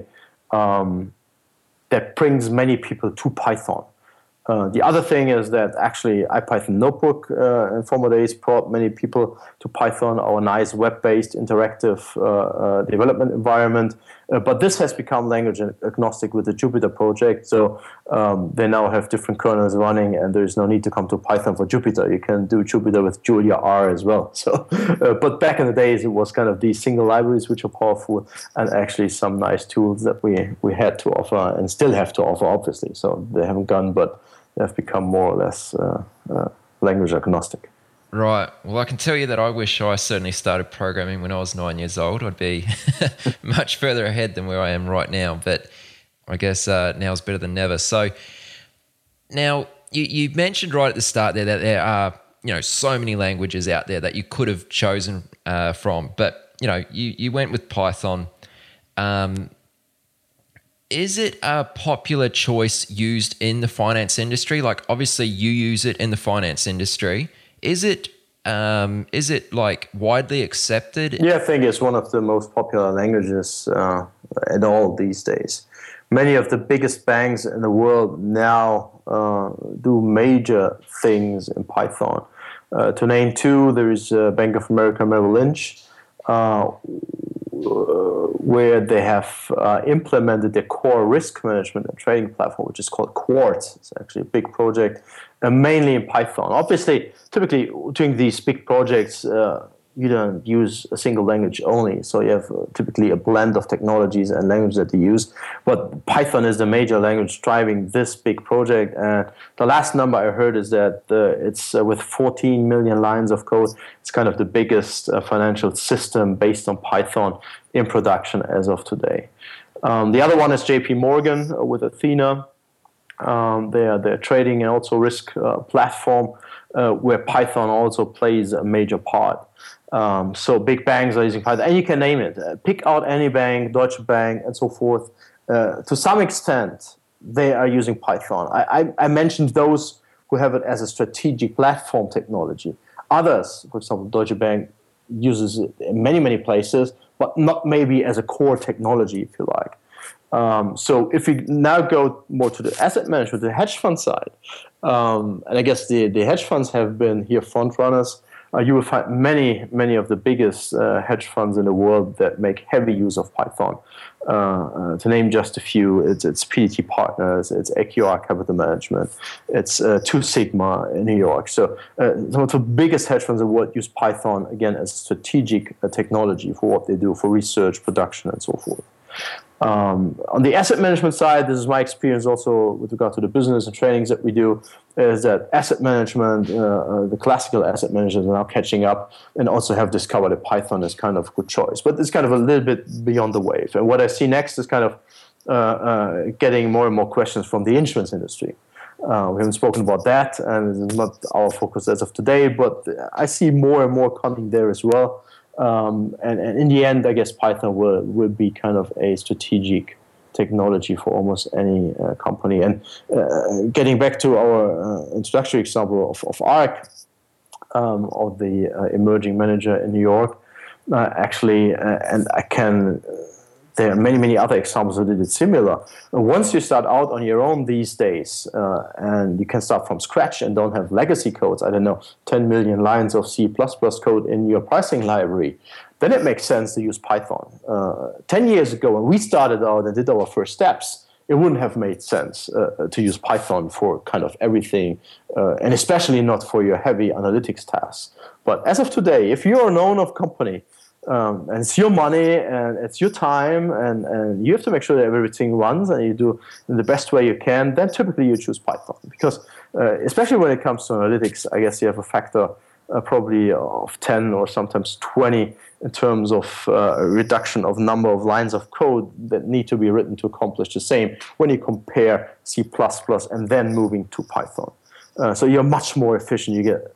that brings many people to Python. The other thing is that actually IPython Notebook in former days brought many people to Python, our nice web-based interactive development environment. But this has become language agnostic with the Jupyter project. So they now have different kernels running, and there is no need to come to Python for Jupyter. You can do Jupyter with Julia R as well. So, but back in the days, it was kind of these single libraries which are powerful, and actually some nice tools that we had to offer and still have to offer, obviously. So they haven't gone, but they have become more or less language agnostic. Right. Well, I can tell you that I wish I certainly started programming when I was 9 years old. I'd be much further ahead than where I am right now. But I guess now's better than never. So now you mentioned right at the start there that there are so many languages out there that you could have chosen from. But you went with Python. Is it a popular choice used in the finance industry? Like, obviously you use it in the finance industry. Is it like widely accepted? Yeah, I think it's one of the most popular languages at all these days. Many of the biggest banks in the world now do major things in Python. To name two, there is Bank of America Merrill Lynch, where they have implemented their core risk management and trading platform, which is called Quartz. It's actually a big project, mainly in Python. Obviously, typically doing these big projects, you don't use a single language only. So you have typically a blend of technologies and languages that you use. But Python is the major language driving this big project. And the last number I heard is that it's with 14 million lines of code. It's kind of the biggest financial system based on Python in production as of today. The other one is JP Morgan with Athena. They're trading and also risk platform. where Python also plays a major part. So big banks are using Python, and you can name it. Pick out any bank, Deutsche Bank, and so forth. To some extent, they are using Python. I mentioned those who have it as a strategic platform technology. Others, for example, Deutsche Bank uses it in many, many places, but not maybe as a core technology, if you like. So if we now go more to the asset management, the hedge fund side, and I guess the hedge funds have been here front runners. You will find many of the biggest hedge funds in the world that make heavy use of Python. To name just a few, it's PDT Partners, it's AQR Capital Management, it's Two Sigma in New York. So some of the biggest hedge funds in the world use Python, again, as strategic technology for what they do, for research, production, and so forth. On the asset management side, this is my experience also with regard to the business and trainings that we do, is that asset management, the classical asset managers are now catching up and also have discovered that Python is kind of a good choice. But it's kind of a little bit beyond the wave. And what I see next is kind of getting more and more questions from the insurance industry. We haven't spoken about that, and it's not our focus as of today, but I see more and more coming there as well. And in the end, I guess Python will be kind of a strategic technology for almost any company. And getting back to our introductory example of ARK, of the emerging manager in New York, actually, and I can... There are many other examples that did it similar. Once you start out on your own these days, and you can start from scratch and don't have legacy codes, 10 million lines of C++ code in your pricing library, then it makes sense to use Python. 10 years ago, when we started out and did our first steps, it wouldn't have made sense to use Python for kind of everything, and especially not for your heavy analytics tasks. But as of today, if you're an owner of a company, and it's your money and it's your time, and you have to make sure that everything runs and you do in the best way you can, then typically you choose Python. Because especially when it comes to analytics, I guess you have a factor probably of 10 or sometimes 20 in terms of reduction of number of lines of code that need to be written to accomplish the same when you compare C++ and then moving to Python. So you're much more efficient. You get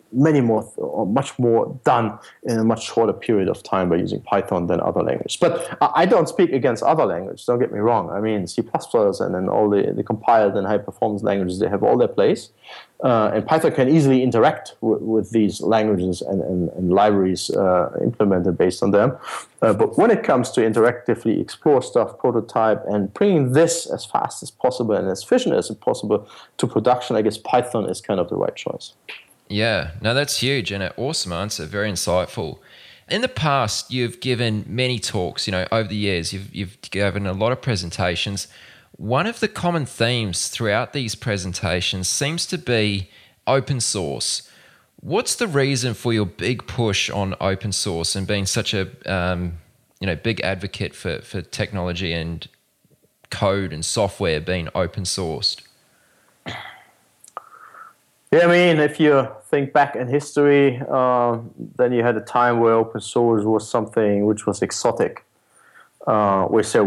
much more done in a much shorter period of time by using Python than other languages. But I don't speak against other languages, don't get me wrong. I mean, C++ and then all the compiled and high-performance languages, they have all their place. And Python can easily interact with these languages and libraries implemented based on them. But when it comes to interactively explore stuff, prototype, and bringing this as fast as possible and as efficient as possible to production, I guess Python is kind of the right choice. Yeah, no, that's huge and an awesome answer, very insightful. In the past, you've given many talks, over the years, you've given a lot of presentations. One of the common themes throughout these presentations seems to be open source. What's the reason for your big push on open source and being such a big advocate for technology and code and software being open sourced? Yeah, I mean, if you think back in history, then you had a time where open source was something which was exotic. We said,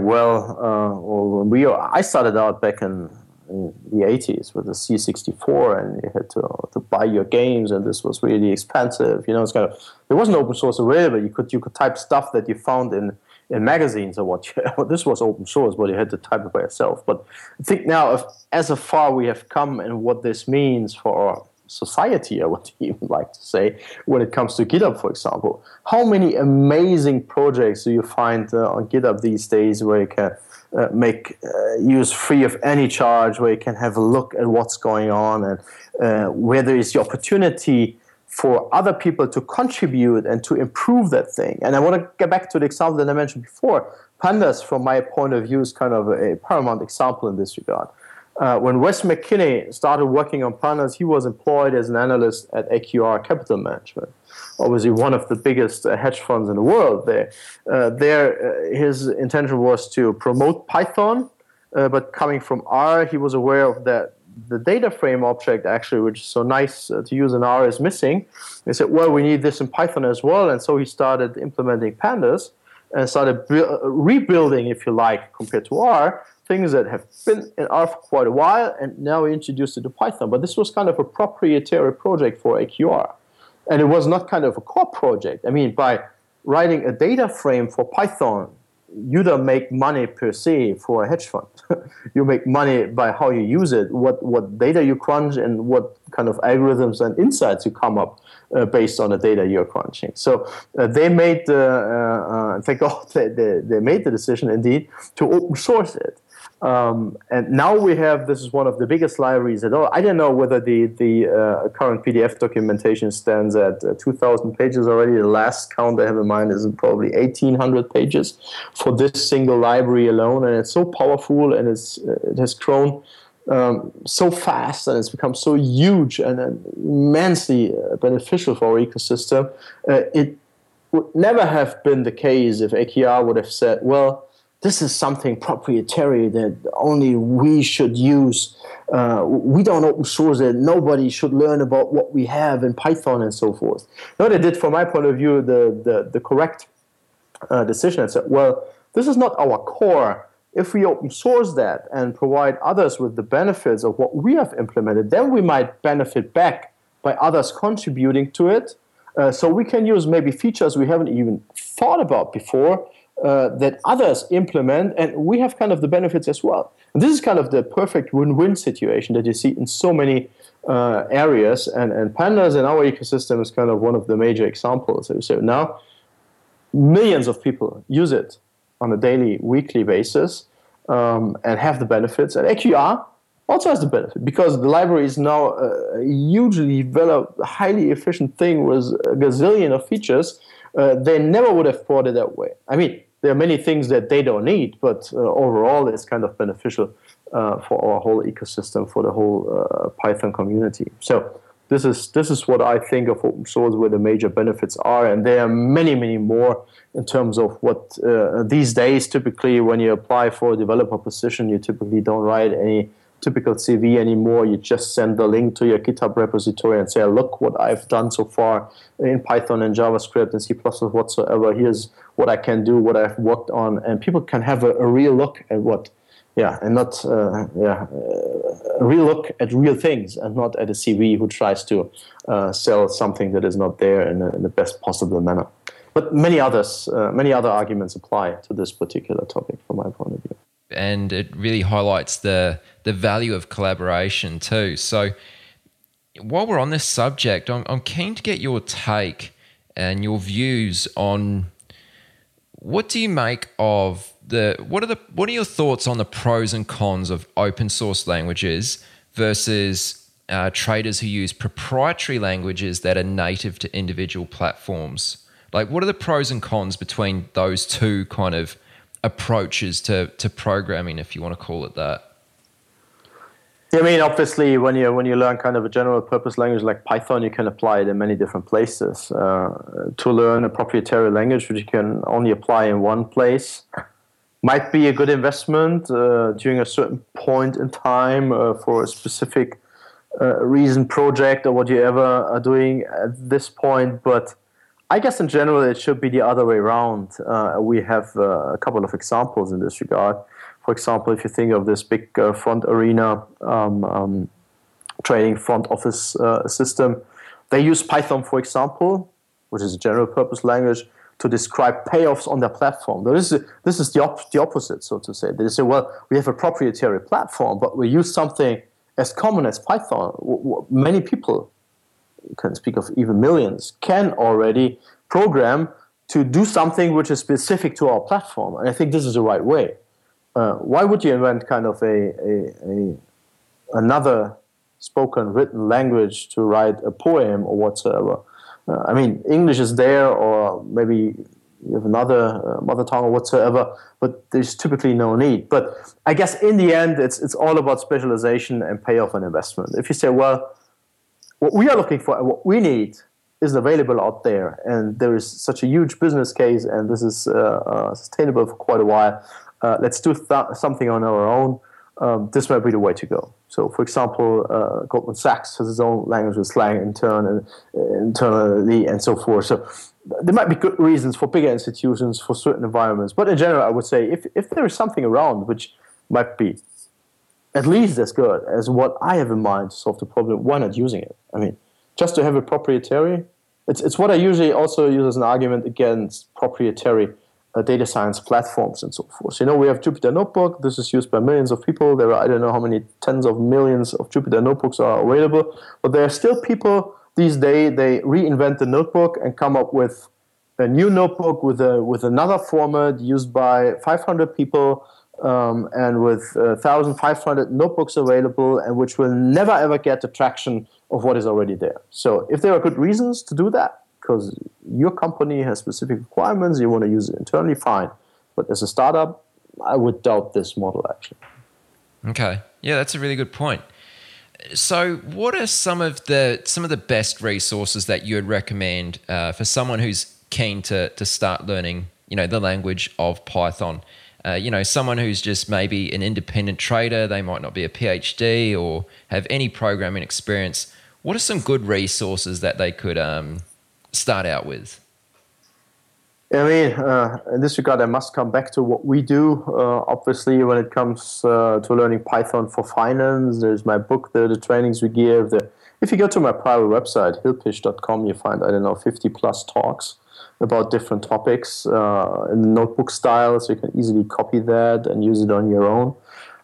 I started out back in the 80s with the C64, and you had to buy your games, and this was really expensive. It's kind of, there wasn't open source available. You could type stuff that you found in magazines or what. This was open source, but you had to type it by yourself. But I think now, as far we have come and what this means for our society, I would even like to say, when it comes to GitHub, for example. How many amazing projects do you find on GitHub these days where you can make use free of any charge, where you can have a look at what's going on, and where there is the opportunity for other people to contribute and to improve that thing. And I want to get back to the example that I mentioned before. Pandas, from my point of view, is kind of a paramount example in this regard. When Wes McKinney started working on Pandas, he was employed as an analyst at AQR Capital Management, obviously one of the biggest hedge funds in the world. His intention was to promote Python, but coming from R, he was aware of that the data frame object, actually, which is so nice to use in R, is missing. He said, well, we need this in Python as well. And so he started implementing Pandas and started rebuilding, if you like, compared to R, things that have been in R for quite a while, and now we introduced it to Python. But this was kind of a proprietary project for AQR. And it was not kind of a core project. I mean, by writing a data frame for Python, you don't make money per se for a hedge fund. You make money by how you use it, what data you crunch, and what kind of algorithms and insights you come up based on the data you're crunching. So they made, thank God, they made the decision indeed to open source it. And now we have, this is one of the biggest libraries at all. I don't know whether the current PDF documentation stands at 2,000 pages already. The last count I have in mind is probably 1,800 pages for this single library alone. And it's so powerful, and it has grown so fast, and it's become so huge and immensely beneficial for our ecosystem. It would never have been the case if AQR would have said, well, this is something proprietary that only we should use. We don't open source it. Nobody should learn about what we have in Python and so forth. No, they did, from my point of view, the correct decision and said, well, this is not our core. If we open source that and provide others with the benefits of what we have implemented, then we might benefit back by others contributing to it. So we can use maybe features we haven't even thought about before, that others implement, and we have kind of the benefits as well. And this is kind of the perfect win-win situation that you see in so many areas, and Pandas in our ecosystem is kind of one of the major examples. So now millions of people use it on a daily, weekly basis, and have the benefits. And AQR also has the benefit, because the library is now a hugely developed, highly efficient thing with a gazillion of features. They never would have brought it that way. I mean, there are many things that they don't need, but overall it's kind of beneficial for our whole ecosystem, for the whole Python community. So this is what I think of open source, where the major benefits are, and there are many, many more in terms of what these days, typically when you apply for a developer position, you typically don't write any typical CV anymore. You just send the link to your GitHub repository and say, look what I've done so far in Python and JavaScript and C++ whatsoever. Here's what I can do, what I've worked on, and people can have a real look at a real look at real things, and not at a CV who tries to sell something that is not there in the best possible manner. But many other arguments apply to this particular topic from my point of view. And it really highlights the value of collaboration too. So while we're on this subject, I'm keen to get your take and your views on what do you make of what are your thoughts on the pros and cons of open source languages versus traders who use proprietary languages that are native to individual platforms? Like, what are the pros and cons between those two kind of approaches to programming, if you want to call it that? Yeah, I mean, obviously, when you learn kind of a general purpose language like Python, you can apply it in many different places. To learn a proprietary language, which you can only apply in one place, might be a good investment during a certain point in time for a specific reason, project, or whatever are doing at this point. But I guess in general, it should be the other way around. We have a couple of examples in this regard. For example, if you think of this big front arena trading front office system, they use Python, for example, which is a general purpose language, to describe payoffs on their platform. This is the opposite, so to say. They say, well, we have a proprietary platform, but we use something as common as Python. Many people, you can speak of even millions, can already program to do something which is specific to our platform. And I think this is the right way. Why would you invent kind of another spoken, written language to write a poem or whatsoever? I mean, English is there, or maybe you have another mother tongue or whatsoever, but there's typically no need. But I guess in the end, it's all about specialization and payoff and investment. If you say, well, what we are looking for and what we need is available out there, and there is such a huge business case, and this is sustainable for quite a while, let's do something on our own. This might be the way to go. So, for example, Goldman Sachs has its own language with Slang internally and so forth. So there might be good reasons for bigger institutions, for certain environments. But in general, I would say if there is something around which might be at least as good as what I have in mind to solve the problem. Why not using it? I mean, just to have it proprietary, it's what I usually also use as an argument against proprietary data science platforms and so forth. We have Jupyter Notebook. This is used by millions of people. There are, I don't know how many tens of millions of Jupyter Notebooks are available, but there are still people these days, they reinvent the notebook and come up with a new notebook with another format used by 500 people and with 1,500 notebooks available, and which will never ever get the traction of what is already there. So if there are good reasons to do that, because your company has specific requirements, you want to use it internally, fine. But as a startup, I would doubt this model, actually. Okay. Yeah, that's a really good point. So what are some of the best resources that you would recommend for someone who's keen to start learning, the language of Python? Someone who's just maybe an independent trader, they might not be a PhD or have any programming experience. What are some good resources that they could start out with? I mean, in this regard, I must come back to what we do. Obviously, when it comes to learning Python for finance, there's my book, the trainings we give. If you go to my private website, hillpish.com, you find, 50 plus talks about different topics in notebook style, so you can easily copy that and use it on your own.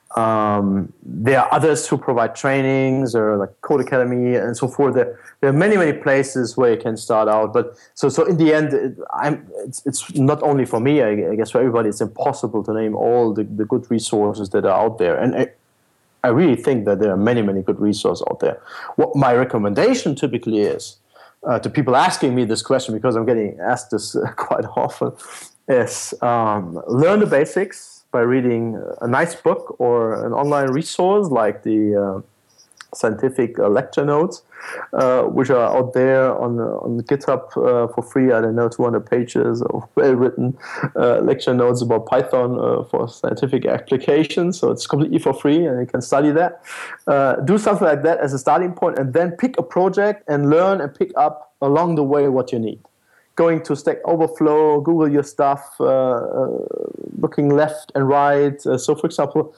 There are others who provide trainings, or like Code Academy and so forth. There are many, many places where you can start out. But so in the end, it's not only for me. I guess for everybody, it's impossible to name all the good resources that are out there. And I really think that there are many, many good resources out there. What my recommendation typically is to people asking me this question, because I'm getting asked this quite often, is learn the basics by reading a nice book or an online resource like the scientific lecture notes, which are out there on GitHub for free. 200 pages of well-written lecture notes about Python for scientific applications. So it's completely for free, and you can study that. Do something like that as a starting point, and then pick a project and learn and pick up along the way what you need. Going to Stack Overflow, Google your stuff, looking left and right. So, for example,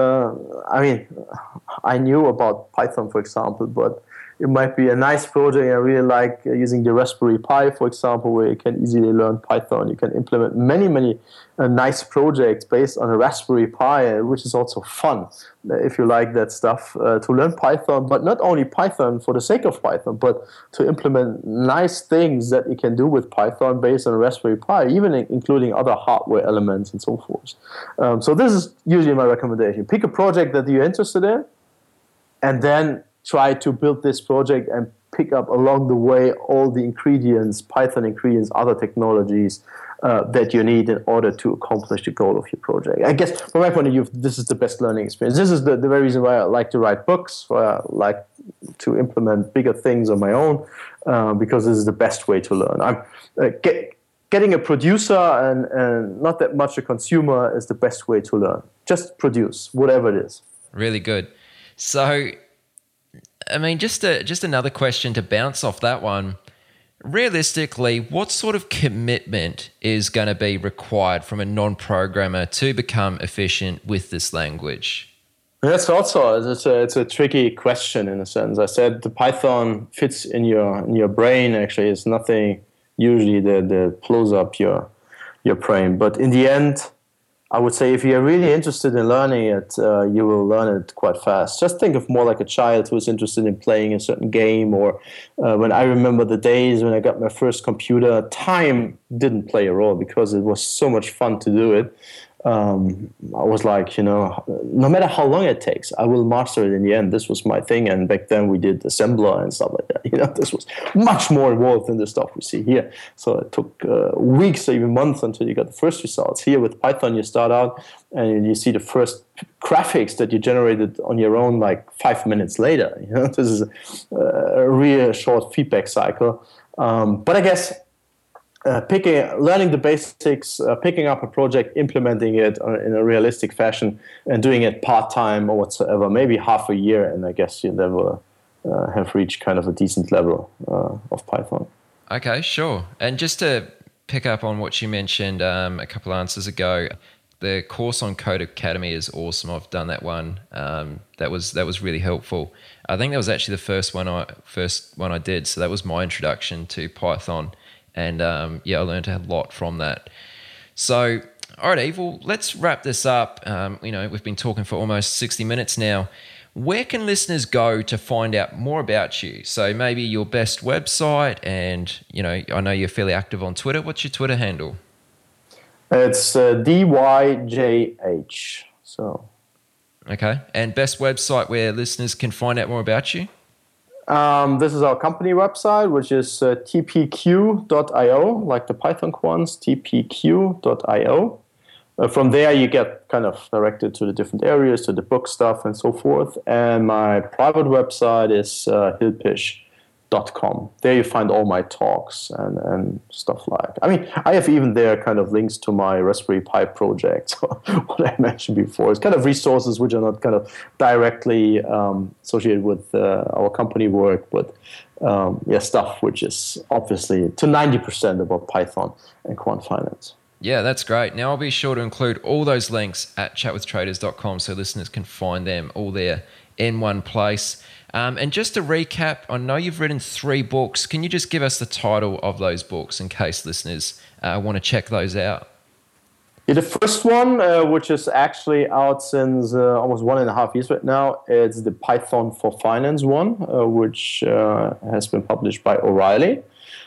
I knew about Python, for example, but it might be a nice project. I really like using the Raspberry Pi, for example, where you can easily learn Python. You can implement many, many nice projects based on a Raspberry Pi, which is also fun if you like that stuff, to learn Python, but not only Python for the sake of Python, but to implement nice things that you can do with Python based on a Raspberry Pi, even including other hardware elements and so forth. So this is usually my recommendation. Pick a project that you're interested in, and then try to build this project and pick up along the way all the ingredients, Python ingredients, other technologies that you need in order to accomplish the goal of your project. I guess from my point of view, this is the best learning experience. This is the very reason why I like to write books, why I like to implement bigger things on my own, because this is the best way to learn. Getting a producer and not that much a consumer is the best way to learn. Just produce, whatever it is. Really good. So, just another question to bounce off that one. Realistically, what sort of commitment is going to be required from a non-programmer to become efficient with this language? That's also it's a tricky question in a sense. I said the Python fits in your brain. Actually, it's nothing usually that blows up your brain. But in the end, I would say if you're really interested in learning it, you will learn it quite fast. Just think of more like a child who's interested in playing a certain game, or when I remember the days when I got my first computer, time didn't play a role because it was so much fun to do it. I was like, no matter how long it takes, I will master it in the end. This was my thing. And back then we did assembler and stuff like that. This was much more involved than the stuff we see here. So it took weeks or even months until you got the first results. Here with Python, you start out and you see the first graphics that you generated on your own like 5 minutes later. This is a real short feedback cycle. But I guess learning the basics, picking up a project, implementing it in a realistic fashion, and doing it part-time or whatsoever, maybe half a year, and I guess you never have reached kind of a decent level of Python. Okay, sure. And just to pick up on what you mentioned a couple of answers ago, the course on Codecademy is awesome. I've done that one. That was really helpful. I think that was actually the first one I did. So that was my introduction to Python, and I learned a lot from that. So, all right, Eve, well, let's wrap this up. We've been talking for almost 60 minutes now. Where can listeners go to find out more about you? So maybe your best website, and I know you're fairly active on Twitter. What's your Twitter handle? It's DYJH. So. Okay. And best website where listeners can find out more about you? This is our company website, which is tpq.io, like the Python quants, tpq.io. From there, you get kind of directed to the different areas, to the book stuff and so forth. And my private website is hilpish.com. There you find all my talks and stuff like. I mean, I have even there kind of links to my Raspberry Pi project, what I mentioned before. It's kind of resources which are not kind of directly associated with our company work, but stuff which is obviously to 90% about Python and quant finance. Yeah, that's great. Now, I'll be sure to include all those links at chatwithtraders.com so listeners can find them all there in one place. And just to recap, I know you've written 3 books. Can you just give us the title of those books in case listeners want to check those out? Yeah, the first one, which is actually out since almost 1.5 years right now, it's the Python for Finance one, which has been published by O'Reilly.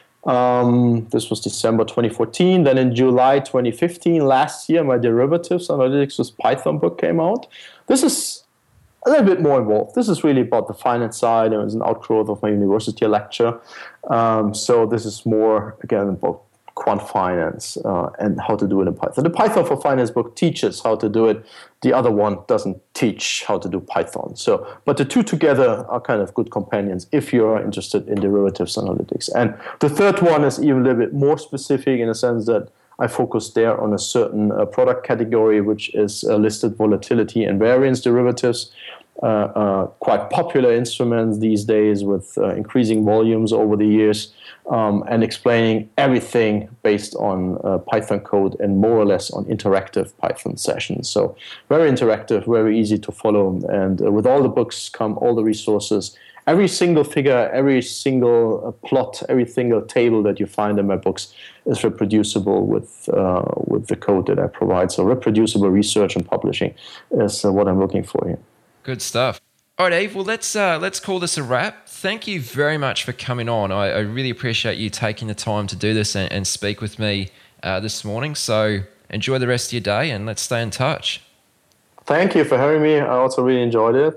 This was December 2014. Then in July 2015, last year, my Derivatives Analytics with Python book came out. This is a little bit more involved. This is really about the finance side. It was an outgrowth of my university lecture. So this is more, again, about quant finance and how to do it in Python. The Python for Finance book teaches how to do it. The other one doesn't teach how to do Python. But the two together are kind of good companions if you're interested in derivatives analytics. And the third one is even a little bit more specific in the sense that I focus there on a certain product category, which is listed volatility and variance derivatives. Quite popular instruments these days with increasing volumes over the years, and explaining everything based on Python code and more or less on interactive Python sessions. So very interactive, very easy to follow. And with all the books come all the resources. Every single figure, every single plot, every single table that you find in my books is reproducible with the code that I provide. So reproducible research and publishing is what I'm looking for here. Good stuff. All right, Eve, well, let's call this a wrap. Thank you very much for coming on. I really appreciate you taking the time to do this and speak with me this morning. So enjoy the rest of your day and let's stay in touch. Thank you for having me. I also really enjoyed it.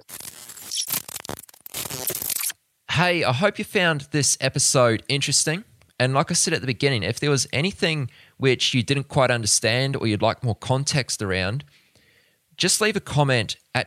Hey, I hope you found this episode interesting. And like I said at the beginning, if there was anything which you didn't quite understand or you'd like more context around, just leave a comment at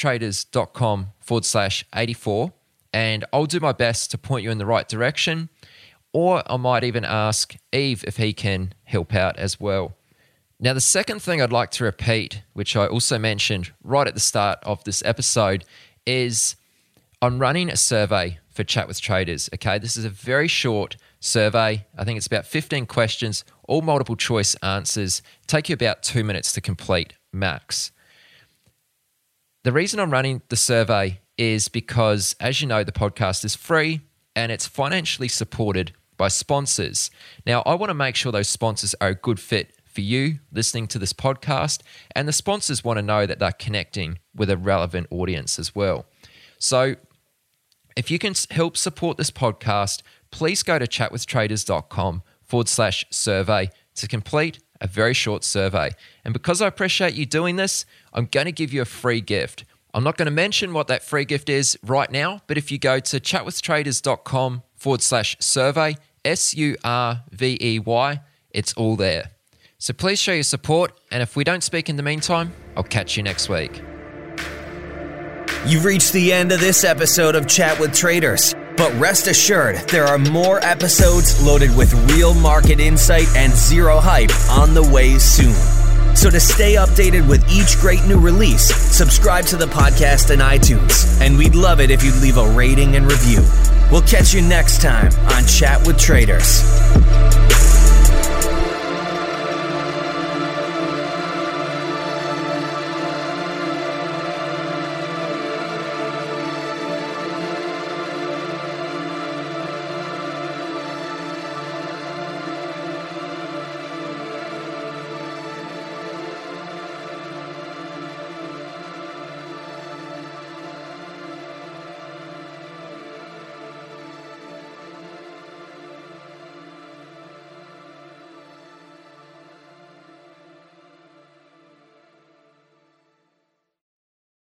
chatwithtraders.com/84 and I'll do my best to point you in the right direction, or I might even ask Eve if he can help out as well. Now, the second thing I'd like to repeat, which I also mentioned right at the start of this episode, is I'm running a survey for Chat with Traders. Okay, this is a very short survey. I think it's about 15 questions, all multiple choice answers. Take you about 2 minutes to complete max. The reason I'm running the survey is because, as you know, the podcast is free and it's financially supported by sponsors. Now, I want to make sure those sponsors are a good fit for you listening to this podcast, and the sponsors want to know that they're connecting with a relevant audience as well. So if you can help support this podcast, please go to chatwithtraders.com/survey to complete a very short survey. And because I appreciate you doing this, I'm going to give you a free gift. I'm not going to mention what that free gift is right now, but if you go to chatwithtraders.com/survey, SURVEY, it's all there. So please show your support, and if we don't speak in the meantime, I'll catch you next week. You've reached the end of this episode of Chat with Traders, but rest assured there are more episodes loaded with real market insight and zero hype on the way soon. So to stay updated with each great new release, subscribe to the podcast in iTunes, and we'd love it if you'd leave a rating and review. We'll catch you next time on Chat with Traders.